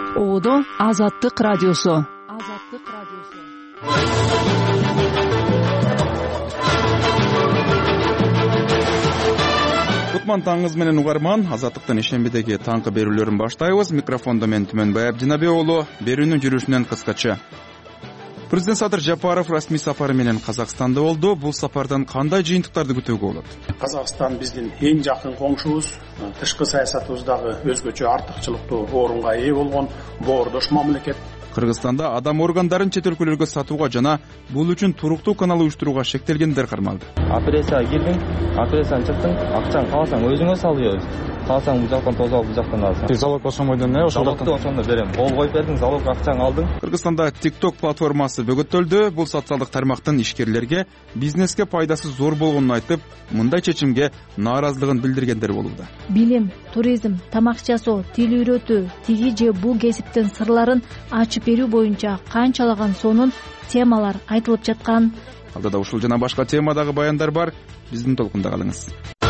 Оодо Азаттык радиосу. Кутман таңыңыз менен угарман. Азаттыктын ишембидеги таңкы берүүлөрүн баштайбыз. Микрофондо мен Түмөнбай Абдинабек уулу. Берүүнүн жүрүшүнөн кыскача. Президент Садыр Жапаров расмий сапары менен Казакстанда болду. Бул сапардан кандай жыйынтыктарды күтүүгө болот? Казакстан биздин эң жакын коңшубуз, тышкы саясатыбыздагы өзгөчө артыкчылыктуу орунга ээ болгон боордош мамлекет. Кыргызстанда адам органдарын чет өлкөлөргө сатууга жана бул үчүн туруктуу канал уюштурууга шектелгендер кармалды. Операцияга кирдиң, операциядан чыктың, акчаң кааласаң өзүңө салып, кааласаң бул жактан тосуп алып, бул жактан аласың. Залог ошондон ошондо ошондо берем. Кол коюп бердиң, залог акчаңды алдың. Кыргызстанда TikTok платформасы бөгөттөлдү. Бул социалдык тармактын ишкерлерге бизнеске пайдасы зор болгонун айтып, мындай чечимге нааразылыгын билдиргендер болууда. Билим, туризм, тамак жасоо, тил үйрөтүү, тиги же бул кесиптин сырларын ачып берүү боюнча канчалаган сонун темалар айтылып жаткан. Алдыда ушул жана башка темадагы баяндар бар. Биздин толкунда калыңыз.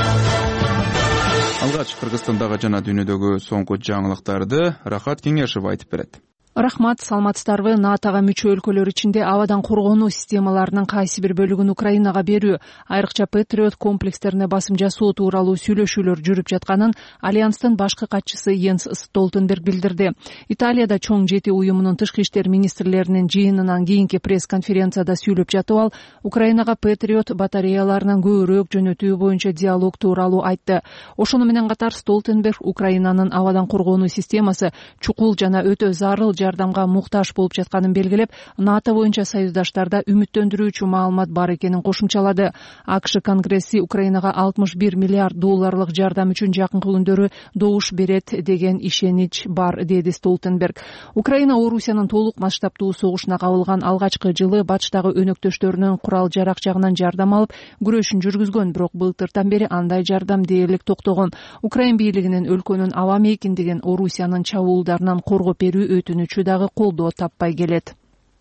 Алгач Кыргызстандагы жана дүйнөдөгү соңку жаңылыктарды Рахат Кеңешев айтып берет. Рахмат, саламатсыздарбы? НАТОга мүчө өлкөлөр ичинде абадан коргонуу системаларынын кайсы бир бөлүгүн Украинага берүү, айрыкча Патриот комплекстерине басым жасоо тууралуу сүйлөшүүлөр жүрүп жатканын Альянстын башкы катчысы Йенс Столтенберг билдирди. Италияда чоң жети уюмунун тышкы иштер министрлеринин жыйынынан кийинки пресс-конференцияда сүйлөп жатып ал Украинага Патриот батареяларынан көбүрөөк жөнөтүү боюнча диалог тууралуу айтты. Ошону менен катар Столтенберг Украинанын абадан коргонуу системасы чукул жана өтө зарыл жардамга муктаж болуп жатканын белгилеп, НАТО боюнча союздаштарда үмүттөндүрүүчү маалымат бар экенин кошумчалады. АКШ Конгресси Украинага 61 миллиард долларлык жардам үчүн жакынкы күндөрү добуш берет деген ишенич бар, деди Столтенберг. Украина Орусиянын толук масштабтуу согушуна кабылган алгачкы жылы батыштагы өнөктөштөрүнүн курал-жарак жагынан жардам алып, күрөшүн жүргүзгөн, бирок былтыртан бери андай жардам дээрлик токтогон. Украин бийлигинин өлкөнүн аба мейкиндигин Орусиянын чабуулдарынан коргоп берүү өтүнүчү дагы колдоо таппай келет.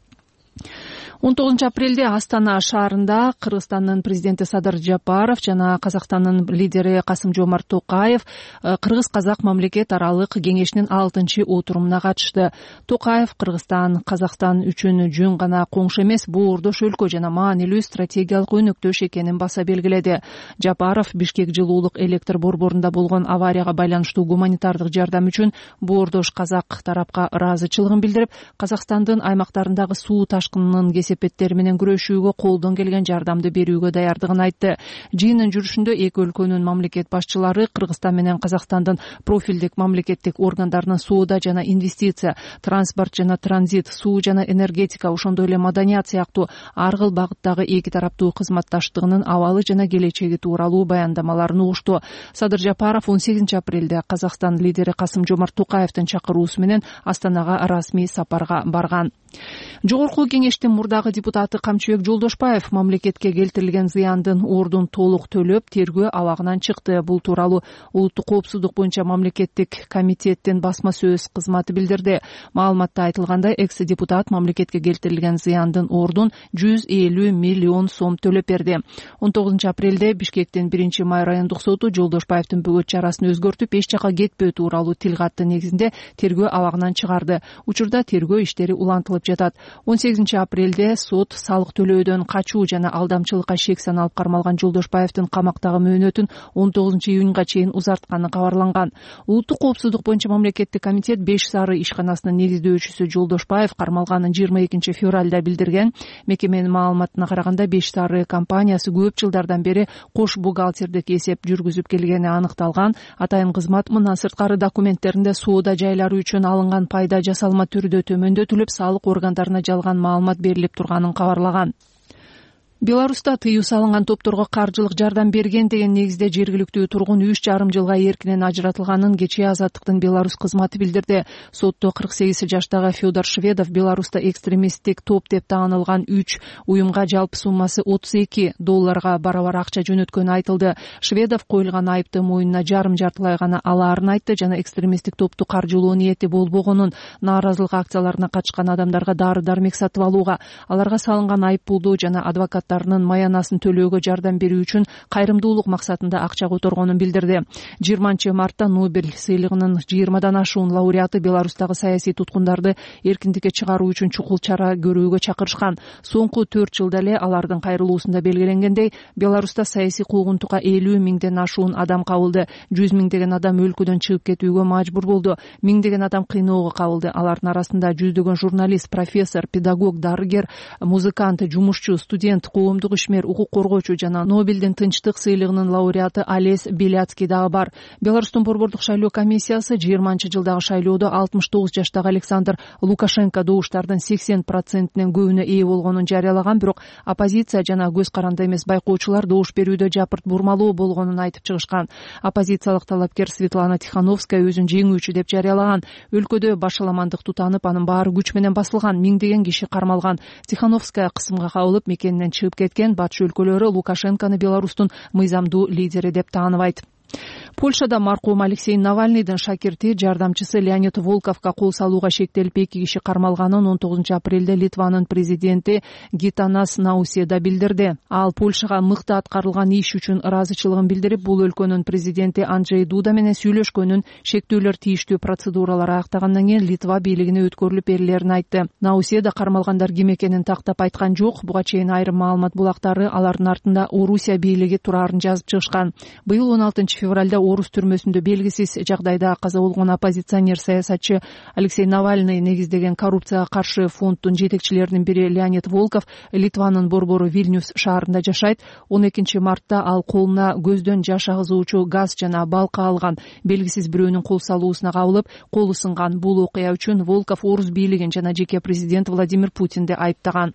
19 апрелде Астана шаарында Кыргызстандын президенти Садыр Жапаров жана Казакстандын лидери Касым-Жомарт Токаев Кыргыз-Казак мамлекет аралык кеңешинин 6-чы отурумуна катышты. Токаев Кыргызстан, Казакстан үчүн жөн гана коңшу эмес, боордош өлкө жана маанилүү стратегиялык өнөктөш экенин баса белгиледи. Жапаров Бишкек жылуулук электр борборунда болгон аварияга байланыштуу гуманитардык жардам үчүн боордош казак тарапка ыраазычылыгын билдирип, Казакстандын аймактарындагы суу ташкынынын кесепеттери менен күрөшүүгө колдон келген жардамды берүүгө даярдыгын айтты. Жыйындын жүрүшүндө эки өлкөнүн мамлекет башчылары Кыргызстан менен Казакстандын профилдик мамлекеттик органдарынын соода жана инвестиция, транспорт жана транзит, суу жана энергетика, ошондой эле маданият сыяктуу ар кыл багыттагы эки тараптуу кызматташтыгынын абалы жана келечеги тууралуу баяндамаларын угушту. Садыр Жапаров 18 апрелде Казакстан лидери Касым-Жомарт Токаевдин чакыруусу менен Астанага расмий сапарга барган. Жогорку кеңештин мурдагы депутаты Камчыбек Жолдошбаев мамлекетке келтирилген зыяндын ордун толук төлөп, тергөө абагынан чыкты. Бул тууралуу улуттук коопсуздук боюнча мамлекеттик комитеттин басма сөз кызматы билдирди. Маалыматта айтылгандай, экс-депутат мамлекетке келтирилген зыяндын ордун 150 миллион сом төлөп берди. 19 апрелде Бишкектин 1-май райондук соту Жолдошбаевдин бөгөт чарасын өзгөртүп, эч жака кетпөө тууралуу тил катты негизинде тергөө абагынан чыгарды. Учурда тергөө иштери улантылып жатат. 18 апрелде сот салык төлөөдөн качуу жана алдамчылыкка шек саналып кармалган Жолдошбаевдин камактагы мөөнөтүн 19 июнга чейин узартканы кабарланган. Улуттук коопсуздук боюнча мамлекеттик комитет 5 сары ишканасынын негиздөөчүсү Жолдошбаев кармалганын 22 февралда билдирген. Мекеменин маалыматына караганда 5 сары компаниясы көп жылдардан бери кош бухгалтердик эсеп жүргүзүп келгени аныкталган. Атайын кызмат мындан сырткары документтеринде соода жайлары үчүн алынган пайда жасалма түрдө төмөндөтүлүп, салык органдарына жалган маалымат берилип турганын кабарлаган. Беларуста тыюу салынган топторго каржылык жардам берген деген негизде жергиликтүү тургун 3,5 жылга эркинен ажыратылганын кечээ Азаттыктын Беларусь кызматы билдирди. Сотто 48 жаштагы Федор Шведов Беларуста экстремисттик топ деп таанылган 3 уюмга жалпы суммасы $32 барабар акча жөнөткөнү айтылды. Шведов коюлган айыпты мойнуна жарым-жартылай гана алаарын айтты жана экстремисттик топту каржылоо ниети болбогонун, нааразылык акцияларына катышкан адамдарга дары-дармек сатып алууга, аларга салынган айып пулду жана адвокат зарплаттарынын маянасын төлөөгө жардам берүү үчүн кайрымдуулук максатында акча которгонун билдирди. 20 мартта Нобель сыйлыгынын 20дан ашуун лауреаты Беларустагы саясий туткундарды эркиндикке чыгаруу үчүн чукул чара көрүүгө чакырышкан. Соңку 4 жылда эле алардын кайрылуусунда белгиленгендей, Беларуста саясий куугунтукка 50 миңден ашуун адам кабылды. 100 миңдеген адам өлкөдөн чыгып кетүүгө мажбур болду. Миңдеген адам кыйноого кабылды. Алардын арасында жүздөгөн журналист, профессор, педагог, дарыгер, музыкант, жумушчу, студент, коомдук ишмер, укук коргоочу жана Нобелдин тынчтык сыйлыгынын лауреаты Олесь Беляцкий дагы бар. Беларустун борбордук шайлоо комиссиясы 20-жылдагы шайлоодо 69 жаштагы Александр Лукашенко добуштардын 80%нин көбүнө ээ болгонун жарыялаган, бирок оппозиция жана көз каранды эмес байкоочулар добуш берүүдө жапырт бурмалоо болгонун айтып чыгышкан. Оппозициялык талапкер Светлана Тихановская өзүн жеңүүчү деп жарыялаган. Өлкөдө башаламандык тутанып, анын баары күч менен басылган, миңдеген киши кармалган. Тихановская кысымга кабылып, мекенинен чыгып кеткен. Батыш өлкөлөрү Лукашенкону Беларустун мыйзамдуу лидери деп тааныбайт. Польшада маркум Алексей Навальныйдын шакирти, жардамчысы Леонид Волковго кол салууга шектелип 2 киши кармалганын 19 апрелде Литванын президенти Гитанас Науседа билдирди. Ал Польшага мыкты аткарылган иш үчүн ыраазычылыгын билдирип, бул өлкөнүн президенти Анджей Дуда менен сүйлөшкөнүн, шектүүлөр тийиштүү процедуралар аяктагандан кийин Литва бийлигине өткөрүлүп берилерин айтты. Науседа кармалгандар ким экенин тактап айткан жок. Буга чейин айрым маалымат булактары алардын артында Орусия бийлиги турарын жазып чыгышкан. Быйыл 16 февралда Орус түрмөсүндө белгисиз жагдайда каза болгон оппозиционер саясатчы Алексей Навальный негиздеген коррупцияга каршы фонддун жетекчилеринин бири Леонид Волков Литванын борбору Вильнюс шаарында жашайт. 12 мартта ал колуна көздөн жаш агызуучу газ жана балка алган. Белгисиз бирөөнүн кол салуусуна кабылып, колу сынган. Бул окуя үчүн Волков Орус бийлигин жана жеке президент Владимир Путинди айыптаган.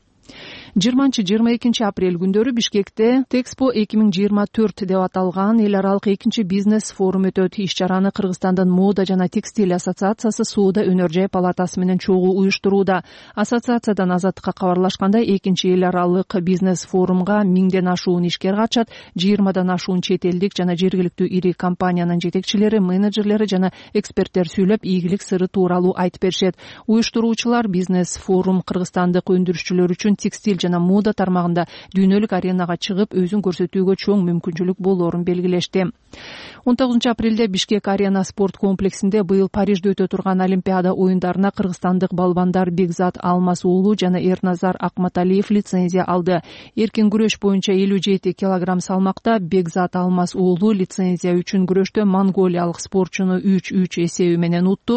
20-22 апрель күндөрү Бишкекте Тэкспо 2024 деп аталган эл аралык 2 бизнес форум өтөт. Иш-чараны Кыргызстандын мода жана текстиль ассоциациясы Соода өнөр-жай палатасы менен чогуу уюштурууда. Ассоциациядан Азаттыкка кабарлашкандай, 2 эл аралык бизнес форумга 1000ден ашуун ишкер катышат. 20дан ашуун чет элдик жана жергиликтүү ири компаниянын жетекчилери, менеджерлери жана эксперттер сүйлөп, ийгилик сыры тууралуу айтып беришет. Уюштуруучулар бизнес форум кыргызстандык өндүрүшчүлөр үчүн текстиль жана мода тармагында дүйнөлүк аренага чыгып, өзүн көрсөтүүгө чоң мүмкүнчүлүк болоорун белгилешти. 19 апрелде Бишкек арена спорт комплексинде быйыл Парижде өтө турган Олимпиада оюндарына кыргызстандык балбандар Бекзат Алмаз уулу жана Эрназар Акматалиев лицензия алды. Эркин күрөш боюнча 57 килограмм салмакта Бекзат Алмаз уулу лицензия үчүн күрөштө монголиялык спортчуну 3-3 эсеби менен утту.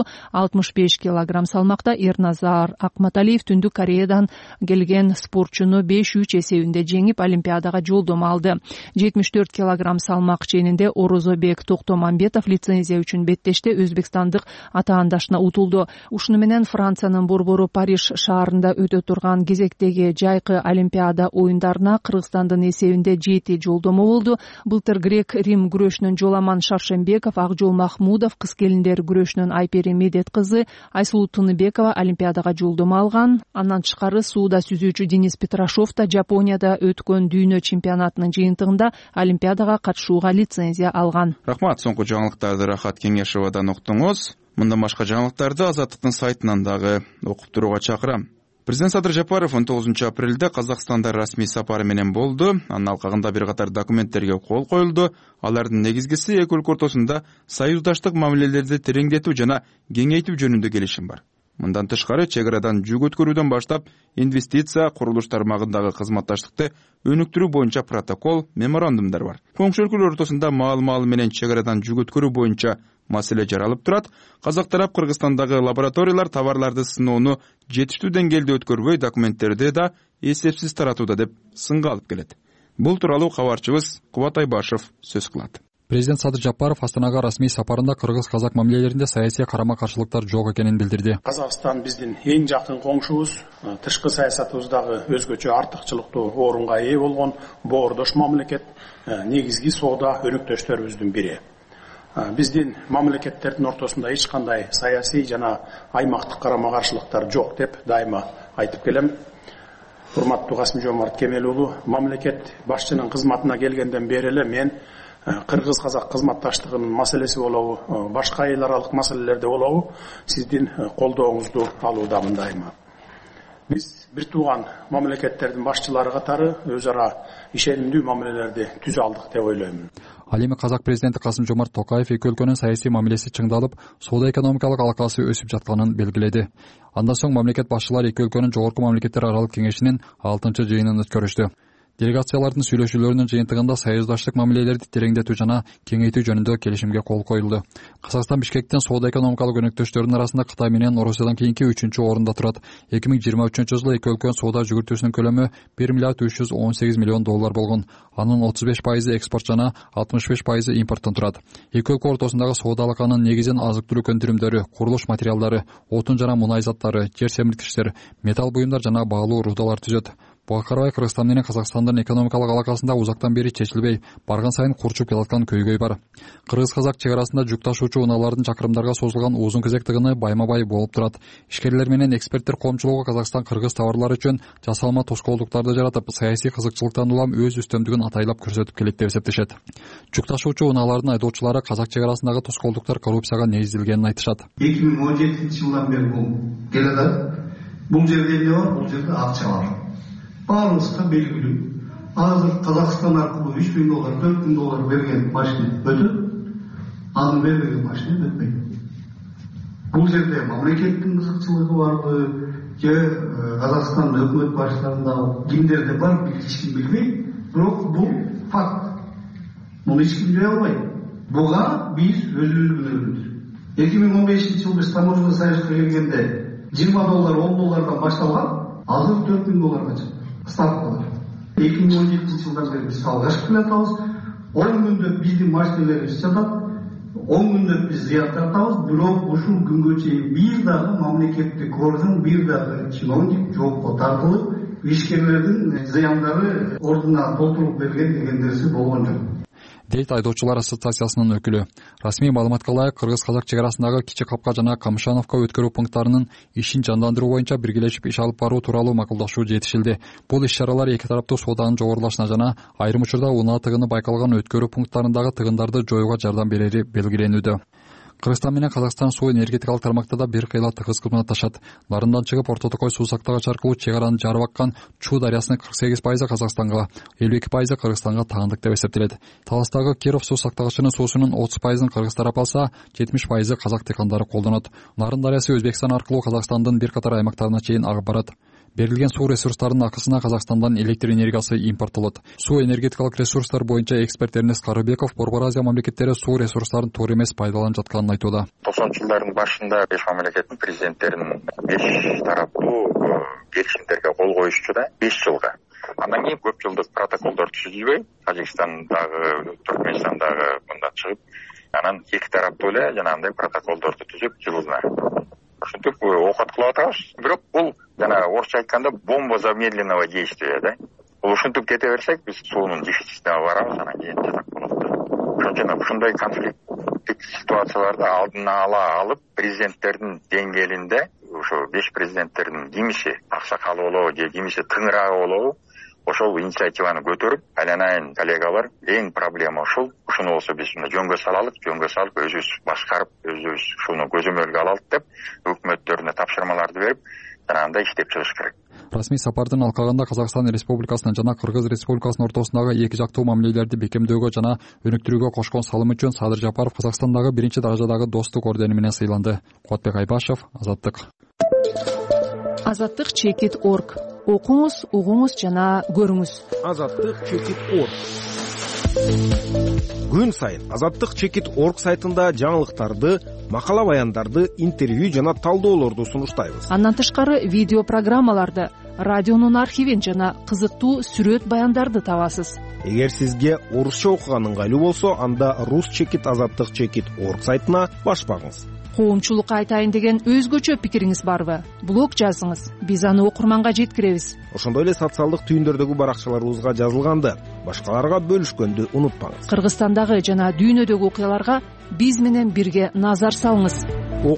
65 килограмм салмакта Эрназар Акматалиев Түндүк Кореядан келген спортчуну 5-3 эсебинде жеңип, Олимпиадага жолдомо алды. 74 килограмм салмак ченинде Орозобек Токтомамбетов лицензия үчүн беттеште өзбекстандык атаандашына утулду. Ушуну менен Франциянын борбору Париж шаарында өтө турган кезектеги жайкы Олимпиада оюндарына Кыргызстандын эсебинде 7 жолдомо болду. Былтыр грек-рим күрөшүнөн Жоламан Шаршембеков, Акжол Махмудов, кыз келиндер күрөшүнөн Айпери Медет кызы Айсулуу Тыныбекова Олимпиадага жолдомо алган. Андан тышкары сууда сүзүүчү Денис Петрашов да Жапонияда өткөн дүйнө чемпионатынын жыйынтыгында Олимпиадага катышууга лицензия алган. Рахмат, соңку жаңылыктарды Рахат Кеңешовадан уктуңуз. Мындан башка жаңылыктарды Азаттыктын сайтынан дагы окуп турууга чакырам. Президент Садыр Жапаров 19 апрелде Казакстанда расмий сапары менен болду. Анын алкагында бир катар документтерге кол коюлду. Алардын негизгиси эки өлкө ортосунда союздаштык мамилелерди тереңдетүү жана кеңейтүү жөнүндө келишим бар. Мындан тышкары, чек арадан жүк өткөрүүдөн баштап, инвестиция, курулуш тармагындагы кызматташтыкты өнүктүрүү боюнча протокол, меморандумдар бар. Коңшу өлкөлөр ортосунда маал менен чек арадан жүк өткөрүү боюнча маселе жаралып турат. Казак тарап Кыргызстандагы лабораториялар товарларды сыноону жетиштүү деңгээлде өткөрбөй, документтерди да эсепсиз таратууда деп сынга алып келет. Бул тууралуу кабарчыбыз Кубат Айбашев сөз кылат. Президент Садыр Жапаров Астанага расмий сапарында кыргыз-казак мамилелеринде саясий карама-каршылыктар жок экенин билдирди. Казакстан биздин эң жакын коңшубуз, тышкы саясатыбыздагы өзгөчө артыкчылыктуу орунга ээ болгон боордош мамлекет, негизги соода өнөктөштөрүбүздүн бири. Биздин мамлекеттердин ортосунда эч кандай саясий жана аймактык карама-каршылыктар жок деп дайыма айтып келем. Урматтуу Касым-Жомарт Кемел уулу, мамлекет башчынын кызматына келгенден бери эле мен кыргыз-казак кызматташтыгынын маселеси болобу, башка эл аралык маселелерде болобу, сиздин колдооңузду алуудамын дайыма. Биз бир тууган мамлекеттердин башчылары катары өз ара ишенимдүү мамилелерди түзө алдык деп ойлоймун. Ал эми казак президенти Касым-Жомарт Токаев эки өлкөнүн саясий мамилеси чыңдалып, соода экономикалык алакасы өсүп жатканын белгиледи. Андан соң мамлекет башчылары эки өлкөнүн жогорку мамлекеттер аралык кеңешинин 6-жыйынын өткөрүштү. Делегациялардын сүйлөшүүлөрүнүн жыйынтыгында союздаштык мамилелерди тереңдетүү жана кеңейтүү жөнүндө келишимге кол коюлду. Казакстан Бишкектин соода экономикалык өнөктөштөрүнүн арасында Кытай менен Орусиядан кийинки 3-орунда турат. 2023-жылы эки өлкөнүн соода жүгүртүүсүнүн көлөмү $1 миллиард 318 миллион болгон. Анын 35% экспорт жана 65% импорттон турат. Эки өлкө ортосундагы соода алаканын негизин азык-түлүк өндүрүмдөрү, курулуш материалдары, отун жана мунай заттары, жер семирткичтер, металл буюмдар жана баалуу рудалар түзөт. Буга карабай Кыргызстан менен Казакстандын экономикалык алакасында узактан бери чечилбей, барган сайын курчуп келаткан көйгөй бар. Кыргыз-казак чек арасында жүк ташуучу унаалардын чакырымдарга созулган узун кезек тыгыны байма-бай болуп турат. Ишкерлер менен эксперттер коомчулугу Казакстан-Кыргыз товарлары үчүн жасалма тоскоолдуктарды жаратып, саясий кызыкчылыктан улам өз үстөмдүгүн атайлап көрсөтүп келет деп эсептешет. Жүк ташуучу унаалардын айдоочулары казак чек арасындагы тоскоолдуктар коррупцияга негизделгенин айтышат. 2017-жылдан бери бул келатат. Бул жерде эмне бар? Бул жерде акча бар. Баарыбызга белгилүү. Азыр Казакстан аркылуу $3.000, $4.000 берген машина өтөт. Аны бербеген машина өтпөйт. Бул жерде мамлекеттин кызыкчылыгы барбы, же Казакстан өкмөт башчыларында кимдерде бар, эч ким билбейт. Бирок бул факт. Муну эч ким биле албайт. Буга биз өзүбүз күнөөбүз. 2015-жылы биз таможня союзга келгенде $20, $10 башталган, азыр $4.000 чыкты. Ставкалар. 2017-жылдан бери биз алгашкы келатабыз. 10 күндө биздин машиналарыбыз жатат. 10 күндө биз зыян тартабыз. Бирок ушул күнгө чейин бир дагы мамлекеттик орган, бир дагы чиновник жоопко тартылып, ишкерлердин зыяндары ордуна толтуруп берген деген нерсе болгон жок. Дейт айдоочулар ассоциациясынын өкүлү. Расмий маалыматка ылайык Кыргыз-казак чек арасындагы Кичи Капка жана Камышановка өткөрүү пункттарынын ишин жандандыруу боюнча биргелешип иш алып баруу тууралуу макулдашуу жетишилди. Бул иш-чаралар эки тараптуу сооданын жогорулашына жана айрым учурда унаа тыгыны байкалган өткөрүү пункттарындагы тыгындарды жоюуга жардам берери белгиленүүдө. Кыргызстан менен Казакстан суу энергетикалык тармактарда бир кыйла тыгыз кызматташат. Нарындан чыгып Орто Токой суу сактагыч аркылуу чек араны жарып аккан Чуу дарыясынын 48% Казакстанга, 52% Кыргызстанга таандык деп эсептелет. Таластагы Киров суу сактагычынын суусунун 30%ын Кыргыз тарап алса, 70% казак дыйкандары колдонот. Нарын дарыясы Өзбекстан аркылуу Казакстандын бир катар аймактарына чейин агып барат. Берилген суу ресурстарынын акысына Казакстандан электр энергиясы импорттолот. Суу энергетикалык ресурстар боюнча эксперт Эрнест Карыбеков Борбор Азия мамлекеттери суу ресурстарын туура эмес пайдаланып жатканын айтууда. 90-жылдардын башында 5 мамлекеттин президенттеринин 5 тараптуу келишимдерге кол коюшчу да 5 жылга. Андан кийин көп жылдык протоколдор түзүлбөй, Тажикстандагы, Түркмөнстандагы мындан чыгып, анан эки тараптуу эле жанагындай протоколдорду түзүп жылына ушинтип окат кылып атабыз. Бирок бул жана орусча айтканда бомба замедленного действия да. Бул ушинтип кете берсек, биз суунун дефицитине барабыз, анан кийин жатак болот да. Ошон үчүн ушундай конфликттик ситуацияларды алдын ала алып, президенттердин деңгээлинде ошо 5 президенттердин кимиси аксакалы болобу же кимиси тыңыраагы болобу, ошол инициативаны көтөрүп, айланайын коллегалар, эң проблема ушул. Ушуну болсо биз жөнгө салалык, жөнгө салып өзүбүз башкарып, өзүбүз ушуну көзөмөлгө алалык деп өкмөттөрүнө тапшырмаларды берип, жанагындай иштеп чыгыш керек. Расмий сапардын алкагында Казакстан Республикасынын жана Кыргыз Республикасынын ортосундагы эки жактуу мамилелерди бекемдөөгө жана өнүктүрүүгө кошкон салымы үчүн Садыр Жапаров Казакстандагы 1-даражадагы достук ордени менен сыйланды. Кубатбек Айбашев, Азаттык. Азаттык чекит.org. Окуңуз, угуңуз жана көрүңүз. Азаттык чекит.org. Күн сайын Азаттык чекит.org сайтында жаңылыктарды, макала баяндарды, интервью жана талдоолорду сунуштайбыз. Андан тышкары видео программаларды, радионун архивин жана кызыктуу сүрөт баяндарды табасыз. Эгер сизге орусча окуган ыңгайлуу болсо, анда рус чекит азаттык чекит.org сайтына баш багыңыз. Коомчулукка айтайын деген өзгөчө пикириңиз барбы? Блог жазыңыз, биз аны окурманга жеткиребиз. Ошондой эле социалдык түйүндөрдөгү баракчаларыбызга жазылганды башкаларга бөлүшкөндү унутпаңыз. Кыргызстандагы жана дүйнөдөгү окуяларга биз менен бирге назар салыңыз.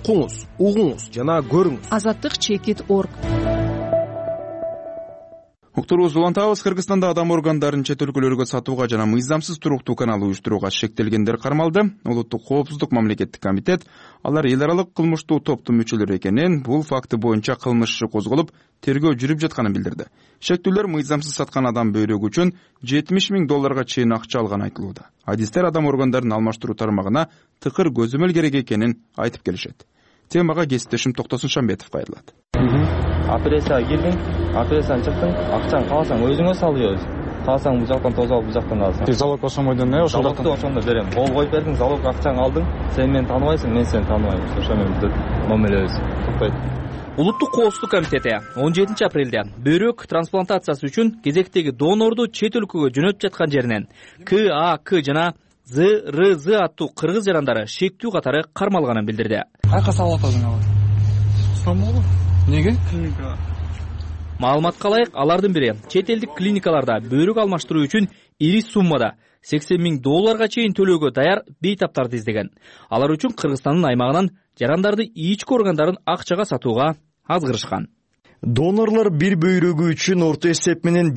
Окуңуз, угуңуз жана көрүңүз. Азаттык чекит.org. Уктуруубузду улантабыз. Кыргызстанда адам органдарын чет өлкөлөргө сатууга жана мыйзамсыз туруктуу канал уюштурууга шектелгендер кармалды. Улуттук коопсуздук мамлекеттик комитет алар эл аралык кылмыштуу топтун мүчөлөрү экенин, бул факты боюнча кылмыш иши козголуп, тергөө жүрүп жатканын билдирди. Шектүүлөр мыйзамсыз саткан адам бөйрөгү үчүн $70,000 чейин акча алганы айтылууда. Адистер адам органдарын алмаштыруу тармагына тыкыр көзөмөл керек экенин айтып келишет. Темага кесиптешим Токтосун Шамбетов кайрылат. Операцияга кирдиң, операциядан чыктың, акчаны кааласаң өзүңө салып, кааласаң бул жактан тосуп алып, бул жактан аласың. Залог ошомойдон ошол жактан. Ошондо берем. Кол коюп бердиң, залог акчаңды алдың. Сен мени тааныбайсың, мен сени тааныбайм. Ошо менен бүтөт. Мамилебиз тукпайт. Улуттук коопсуздук комитети 17 апрелде бөйрөк трансплантациясы үчүн кезектеги донорду чет өлкөгө жөнөтүп жаткан жеринен КАК жана ЗРЗ аттуу кыргыз жарандары шектүү катары кармалганын билдирди. Кайка салып атасың алар? Стамбул. Неге? Клиника. Маалыматка ылайык, алардын бири чет элдик клиникаларда бөйрөк алмаштыруу үчүн ири суммада $80,000 чейин төлөөгө даяр бейтаптарды издеген. Алар үчүн Кыргызстандын аймагынан жарандарды ички органдарын акчага сатууга азгырышкан. Донорлор бир бөйрөгү үчүн орто эсеп менен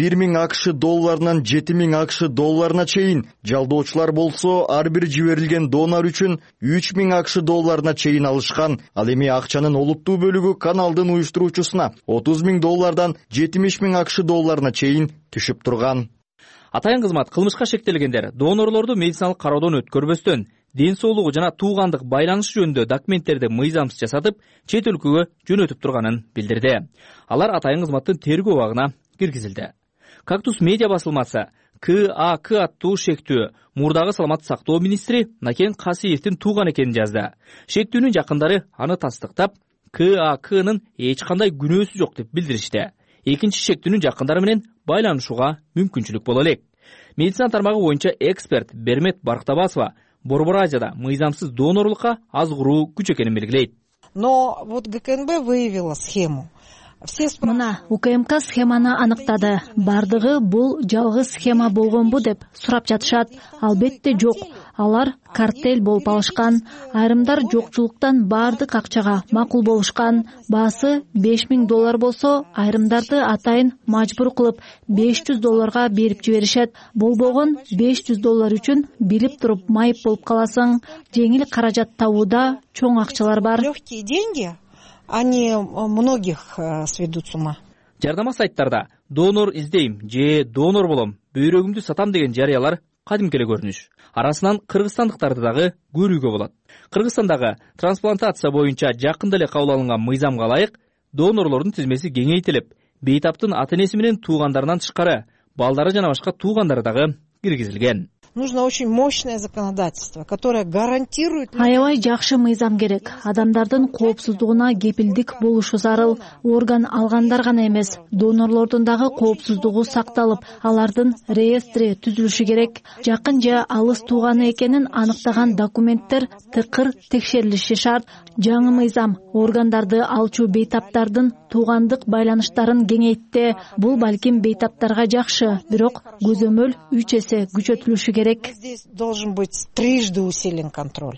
$1,000 $7,000 чейин, жалдоочулар болсо ар бир жиберилген донор үчүн $3,000 чейин алышкан. Ал эми акчанын олуттуу бөлүгү каналдын уюштуруучусуна $30,000 $70,000 чейин түшүп турган. Атайын кызмат кылмышка шектелгендер донорлорду медициналык кароодон өткөрбөстөн ден соолугу жана туугандык байланышы жөнүндө документтерди мыйзамсыз жасатып, чет өлкөгө жөнөтүп турганын билдирди. Алар атайын кызматтын тергөө абагына киргизилди. Кактус медиа басылмасы КАК аттуу шектүү мурдагы саламаттык сактоо министри Накен Касиевдин тууган экенин жазды. Шектүүнүн жакындары аны тастыктап, КАКнын эч кандай күнөөсү жок деп билдиришти. Экинчи шектүүнүн жакындары менен байланышууга мүмкүнчүлүк боло элек. Медицина тармагы боюнча эксперт Бермет Барктабасова Борбор Азияда мыйзамсыз донорлукка азгыруу күч экенин белгилейт. Но вот ГКНБ выявила схему. Мына УКМК схеманы аныктады. Бардыгы бул жалгыз схема болгонбу деп сурап жатышат. Албетте жок. Алар картель болуп алышкан. Айрымдар жокчулуктан бардык акчага макул болушкан. Баасы $5,000 болсо, айрымдарды атайын мажбур кылып $500 берип жиберишет. Болбогон $500 үчүн билип туруп майып болуп каласың. Жеңил каражат табууда чоң акчалар бар. Легкие деньги. Они многих сведут с ума. Жардама сайттарда донор издейм же донор болом, бөйрөгүмдү сатам деген жарыялар кадимки эле көрүнүш. Арасынан кыргызстандыктарды дагы көрүүгө болот. Кыргызстандагы трансплантация боюнча жакында эле кабыл алынган мыйзамга ылайык донорлордун тизмеси кеңейтилип, бейтаптын ата-энеси менен туугандарынан тышкары балдары жана башка туугандары дагы киргизилген. Нужно очень мощное законодательство, которое гарантирует... Аябай жакшы мыйзам керек. Адамдардын коопсуздугуна кепилдик болушу зарыл. Орган алгандар гана эмес, донорлордун дагы коопсуздугу сакталып, алардын реестри түзүлүшү керек. Жакын же алыс тууганы экенин аныктаган документтер тыкыр текшерилиши шарт. Жаңы мыйзам органдарды алчу бейтаптардын туугандык байланыштарын кеңейтти. Бул балким бейтаптарга жакшы, бирок көзөмөл 3 эсе күчөтүлүшү керек. Здесь должен быть трижды усилен контроль.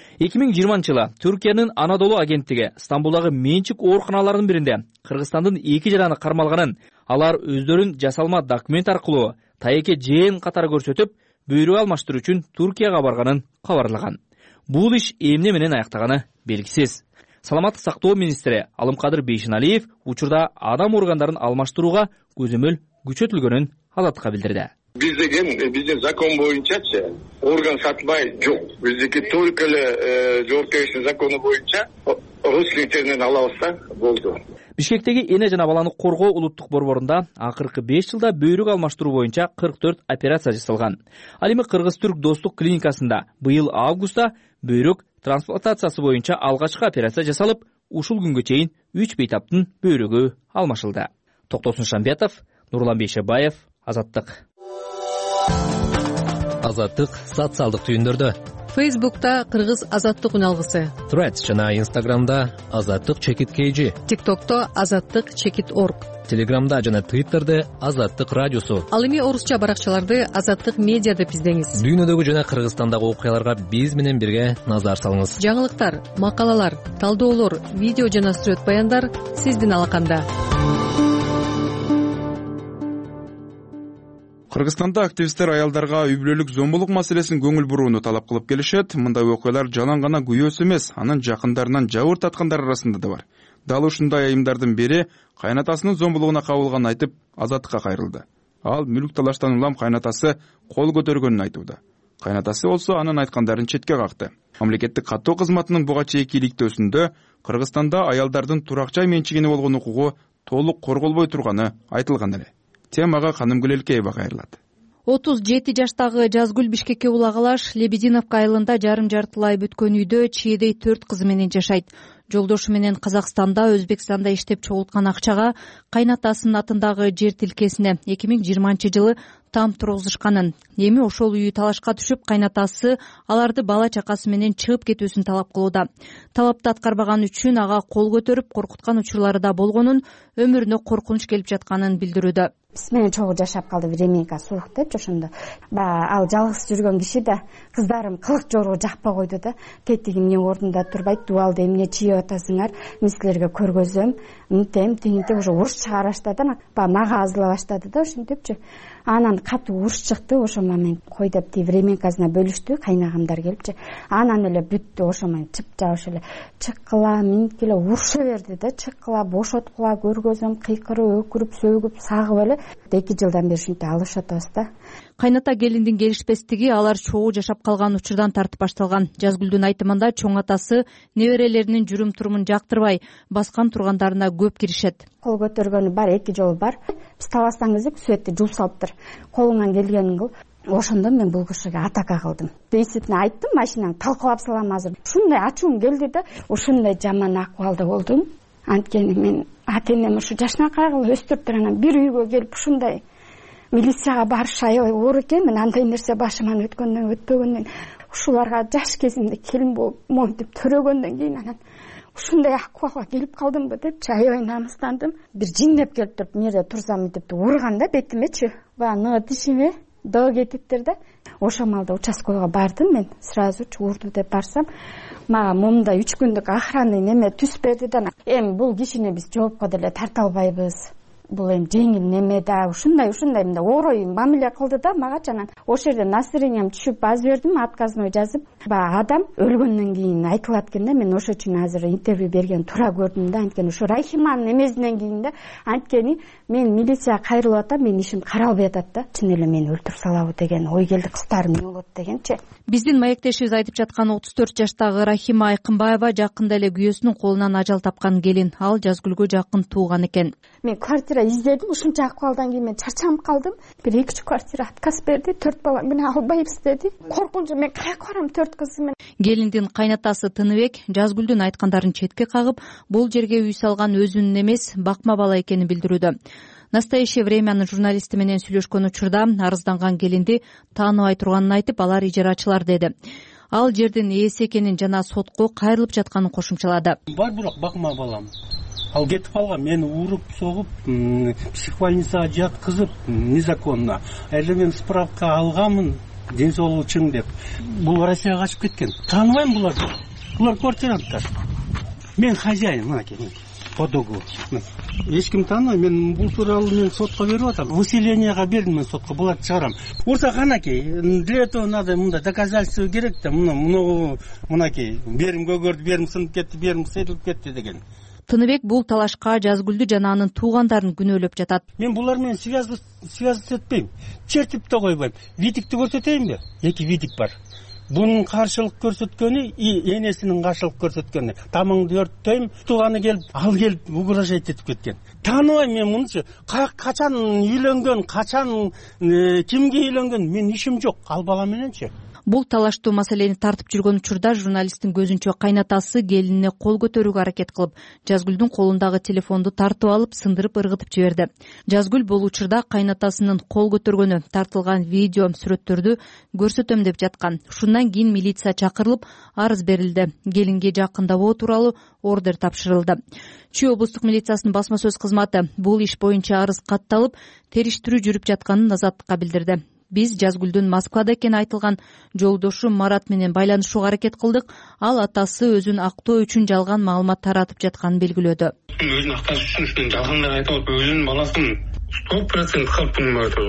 2020 жылы Түркиянын Анадолу агенттиги Стамбулдагы менчик ооруканаларынын биринде Кыргызстандын 2 жараны кармалганын, алар өздөрүн жасалма документ аркылуу тайеке жээн катары көрсөтүп, бөйрөк алмаштыруу үчүн Туркияга барганын кабарлаган. Бул иш эмне менен аяктаганы белгисиз. Саламаттык сактоо министри Алымкадыр Бейшеналиев учурда адам органдарын алмаштырууга көзөмөл күчөтүлгөнүн Азаттыкка билдирди. Биздин закон боюнчачы орган сатылбай жок. Биздики только эле жоопкерчилик закону боюнча родственниктеринен алабыз да болду. Бишкектеги эне жана баланы коргоо улуттук борборунда акыркы 5 жылда бөйрөк алмаштыруу боюнча 44 операция жасалган. Ал эми Кыргыз-Түрк достук клиникасында быйыл августта бөйрөк трансплантациясы боюнча алгачкы операция жасалып, ушул күнгө чейин 3 бейтаптын бөйрөгү алмашылды. Токтосун Шамбетов, Нурлан Бейшебаев, Азаттык. Азаттык социалдык түйүндөрдө. Фейсбукта Кыргыз Азаттык үналгысы. Threads жана Инстаграмда Азаттык _KG. ТикТокто Азаттык _org. Телеграмда жана Твиттерде Азаттык радиосу. Ал эми орусча баракчаларды Азаттык медиа деп издеңиз. Дүйнөдөгү жана Кыргызстандагы окуяларга биз менен бирге назар салыңыз. Жаңылыктар, макалалар, талдоолор, видео жана сүрөт баяндар сиздин алаканда. Кыргызстанда активисттер аялдарга үй бүлөлүк зомбулук маселесин көңүл бурууну талап кылып келишет. Мындай окуялар жалаң гана күйөөсү эмес, анын жакындарынан жабыр таткандар арасында да бар. Дал ушундай айымдардын бири кайнатасынын зомбулугуна кабылганын айтып, азаттыкка кайрылды. Ал мүлк талаштан улам кайнатасы кол көтөргөнүн айтууда. Кайнатасы болсо анын айткандарын четке какты. Мамлекеттик каттоо кызматынын буга чейинки иликтөөсүндө Кыргызстанда аялдардын турак жай менчигине болгон укугу толук корголбой турганы айтылган эле. Темага Канымгүл Элкеева кайрылат. 37 жаштагы Жазгүл Бишкекке улагалаш Лебединовка айылында жарым-жартылай бүткөн үйдө чиедей 4 кызы менен жашайт. Жолдошу менен Казакстанда, Өзбекстанда иштеп чогулткан акчага кайнатасынын атындагы жер тилкесине 2020-жылы там тургузушканын, эми ошол үйү талашка түшүп, кайнатасы аларды бала чакасы менен чыгып кетүүсүн талап кылууда. Талапты аткарбаган үчүн ага кол көтөрүп, коркуткан учурлары да болгонун, өмүрүнө коркунуч келип жатканын билдирүүдө. Биз менен чогуу жашап калды, временка суук депчи ошондо. Ал жалгыз жүргөн киши да, кыздарым кылык жору жакпай койду да. Тетиги эмне ордунда турбайт, дубалды эмне чийип атасыңар, мен силерге көргөзөм, мынтем, тигинтип уже уруш чыгара баштады, мага азыла баштады да ошентипчи. Анан катуу уруш чыкты, ошол момент кой деп ти временкасына бөлүштү, кайнагамдар келипчи. Анан эле бүттү, ошол момент чыпча эле чыккыла, минткиле уруша берди да, чыккыла, бошоткула, көргөзөм, кыйкырып, өкүрүп, сөгүп, сагып эле 2 жылдан бери ушинтип алышып атабыз да. Кайната келиндин келишпестиги алар чогуу жашап калган учурдан тартып башталган. Жазгүлдүн айтымында чоң атасы неберелеринин жүрүм-турумун жактырбай, баскан тургандарына көп киришет. Кол көтөргөнү бар, 2 жолу бар. Биз таластан кезде сүөттү жул салыптыр. Колуңан келгенин кыл. Ошондо мен бул кишиге атака кылдым. Дейситине айттым, машинаңды талкалап салам азыр. Ушундай ачуум келди да, ушундай жаман акыбалда болдум. Анткени мен ата-энем ушу жашына кайгылып өстүрүптүр, анан бир үйгө келип ушундай милицияга барыш аябай оор экен. Мен андай нерсе башыман өтпөгөндөн ушуларга жаш кезимде келин болуп монтип төрөгөндөн кийин анан ушундай акыбалга келип калдымбы депчи аябай намыстандым. Бир жиңдеп келип туруп, эмне турсам деп урган да бетимечи. Баягы тишиме доо кетиптир да. Ошол маалда участкага бардым мен, сразу урду деп барсам, мага момундай 3 күндүк охранный неме түз берди да. Эми бул кишини биз жоопко деле тарта албайбыз. Бул эми жеңил неме да, ушундай мындай орой мамиле кылды да магачы. Анан ошол жерде настроением түшүп аз бердим, отказной жазып. Адам өлгөндөн кийин айтылат экен да, мен ошол үчүн азыр интервью берген туура көрдүм да. Анткени ушу Рахиманын эмесинен кийин да, анткени мен милицияга кайрылып атам, менин ишим каралбай атат да. Чын эле мени өлтүрүп салабы деген ой келди, кыздарым эмне болот дегенчи. Биздин маектешибиз айтып жаткан 34 жаштагы Рахима Айкынбаева жакында эле күйөөсүнүн колунан ажал тапкан келин. Ал Жазгүлгө жакын тууган экен. Мен квартира издедим, ушунча акыбалдан кийин мен чарчанып калдым. Бир 2 квартира отказ берди, 4 бала менен албайбыз деди. Коркунучу мен каяка барам 4 кызы менен. Келиндин кайнатасы Тыныбек Жазгүлдүн айткандарын четке кагып, бул жерге үй салган өзүнүн эмес, бакма бала экенин билдирүүдө. Настоящее времянын журналисти менен сүйлөшкөн учурда арызданган келинди тааныбай турганын айтып, алар ижарачылар деди. Ал жердин ээси экенин жана сотко кайрылып жатканын кошумчалады. Бар бирок бакма балам. Ал кетип калган, мени уруп, согуп, психбольницага жаткызып незаконно. Эле мен справка алганмын, ден соолугу чың деп. Бул Россияга качып кеткен. Тааныбайм буларды. Булар квартиранттар. Мен хозяин, мынакей, по договору. Эч ким тааныбайм, мен бул тууралуу мен сотко берип атам. Выселенияга бердим мен сотко, буларды чыгарам. Урса канакей, для этого надо мындай доказательство керек да, мынакей, берим көгөрдү, берим сынып кетти, берим сытылып кетти деген. Тыныбек бул талашка Жазгүлдү жана анын туугандарын күнөөлөп жатат. Мен булар менен связь этпейм, чертип да койбойм. Видикти көрсөтөйүнбү? 2 видик бар. Бунун каршылык көрсөткөнү и энесинин каршылык көрсөткөнү. Тамыңды өрттөйм, тууганы келип, ал келип угрожать этип кеткен. Тааныбайм мен мунчу. Качан үйлөнгөн, качан кимге үйлөнгөн, мен ишим жок. Ал бала мененчи. Бул талаштуу маселени тартып жүргөн учурда журналисттин көзүнчө кайнатасы келинине кол көтөрүүгө аракет кылып, Жазгүлдүн колундагы телефонду тартып алып, сындырып ыргытып жиберди. Жазгүл бул учурда кайнатасынын кол көтөргөнү, тартылган видео сүрөттөрдү көрсөтөм деп жаткан. Ушундан кийин милиция чакырылып, арыз берилди. Келинге жакындабоо тууралуу ордер тапшырылды. Чүй облустук милициясынын басма сөз кызматы бул иш боюнча арыз катталып, териштирүү жүрүп жатканын Азаттыкка билдирди. Биз Жазгүлдүн Москвада экени айтылган жолдошу Марат менен байланышууга аракет кылдык. Ал атасы өзүн актоо үчүн жалган маалымат таратып жатканын белгилөөдү. Өзүн акташ үчүн жалган айтып, өзүнүн баласын 100% калп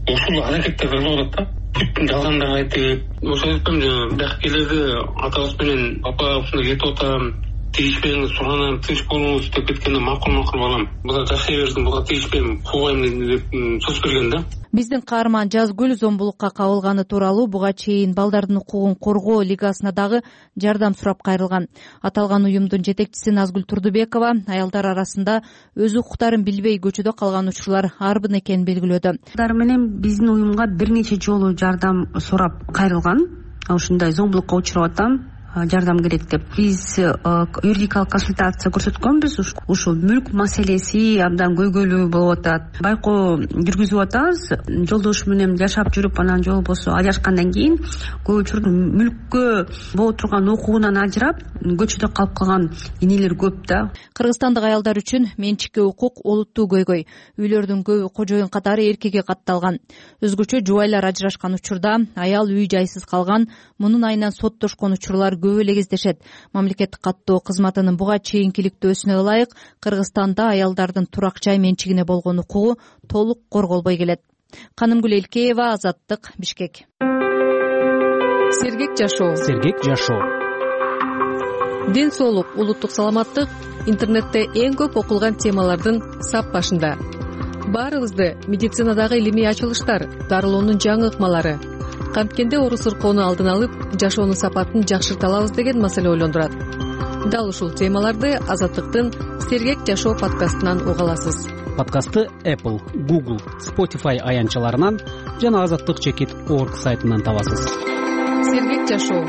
ушул аракеттер кылып атат да. Бүттүн жалгандар айтып, ошо айткам бияка келерде атабыз менен папа ушундай кетип атам, тийишпеңиз, суранам, тынч болуңуз деп кеткенде макул балам. Буга жашай берсин, буга тийишпейм, куугайм деп сөз берген да. Биздин каарман Жазгүл зомбулукка кабылганы тууралуу буга чейин Балдардын укугун коргоо лигасына дагы жардам сурап кайрылган. Аталган уюмдун жетекчиси Назгүл Турдубекова аялдар арасында өз укуктарын билбей көчөдө калган учурлар арбын экенин белгилөөдө. Алар менен биздин уюмга бир нече жолу жардам сурап кайрылган. Ушундай зомбулукка учурап атам, жардам керек деп. Биз юридикалык консультация көрсөткөнбүз. Ушул мүлк маселеси абдан көйгөйлүү болуп атат. Байкоо жүргүзүп атабыз. Жолдош менен жашап жүрүп, анан жол болсо ажырашкандан кийин көп учурда мүлккө боло турган укугунан ажырап, көчөдө калып калган энелер көп да. Кыргызстандык аялдар үчүн менчикке укук олуттуу көйгөй. Үйлөрдүн көбү кожоюн катары эркекке катталган. Өзгөчө жубайлар ажырашкан учурда аял үй жайсыз калган, мунун айынан соттошкон учурлар көп эле кездешет. Мамлекеттик каттоо кызматынын буга чейинкиликтөөсүнө ылайык Кыргызстанда аялдардын турак жай менчигине болгон укугу толук корголбой келет. Канымгүл Элкеева, Азаттык, Бишкек. Сергек жашоо. Ден соолук, улуттук саламаттык интернетте эң көп окулган темалардын сап башында. Баарыбызды медицинадагы илимий ачылыштар, дарылоонун жаңы ыкмалары, канткенде оору сыркоону алдын алып, жашоонун сапатын жакшырта алабыз деген маселе ойлондурат. Дал ушул темаларды Азаттыктын Сергек жашоо подкастынан уга аласыз. Подкастты Apple, Google, Spotify аянтчаларынан жана azattik.org сайтынан табасыз. Сергек жашоо.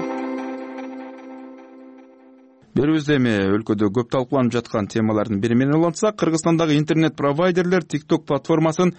Берүүбүздө эми өлкөдө көп талкууланып жаткан темалардын бири менен улантсак, Кыргызстандагы интернет провайдерлер TikTok платформасын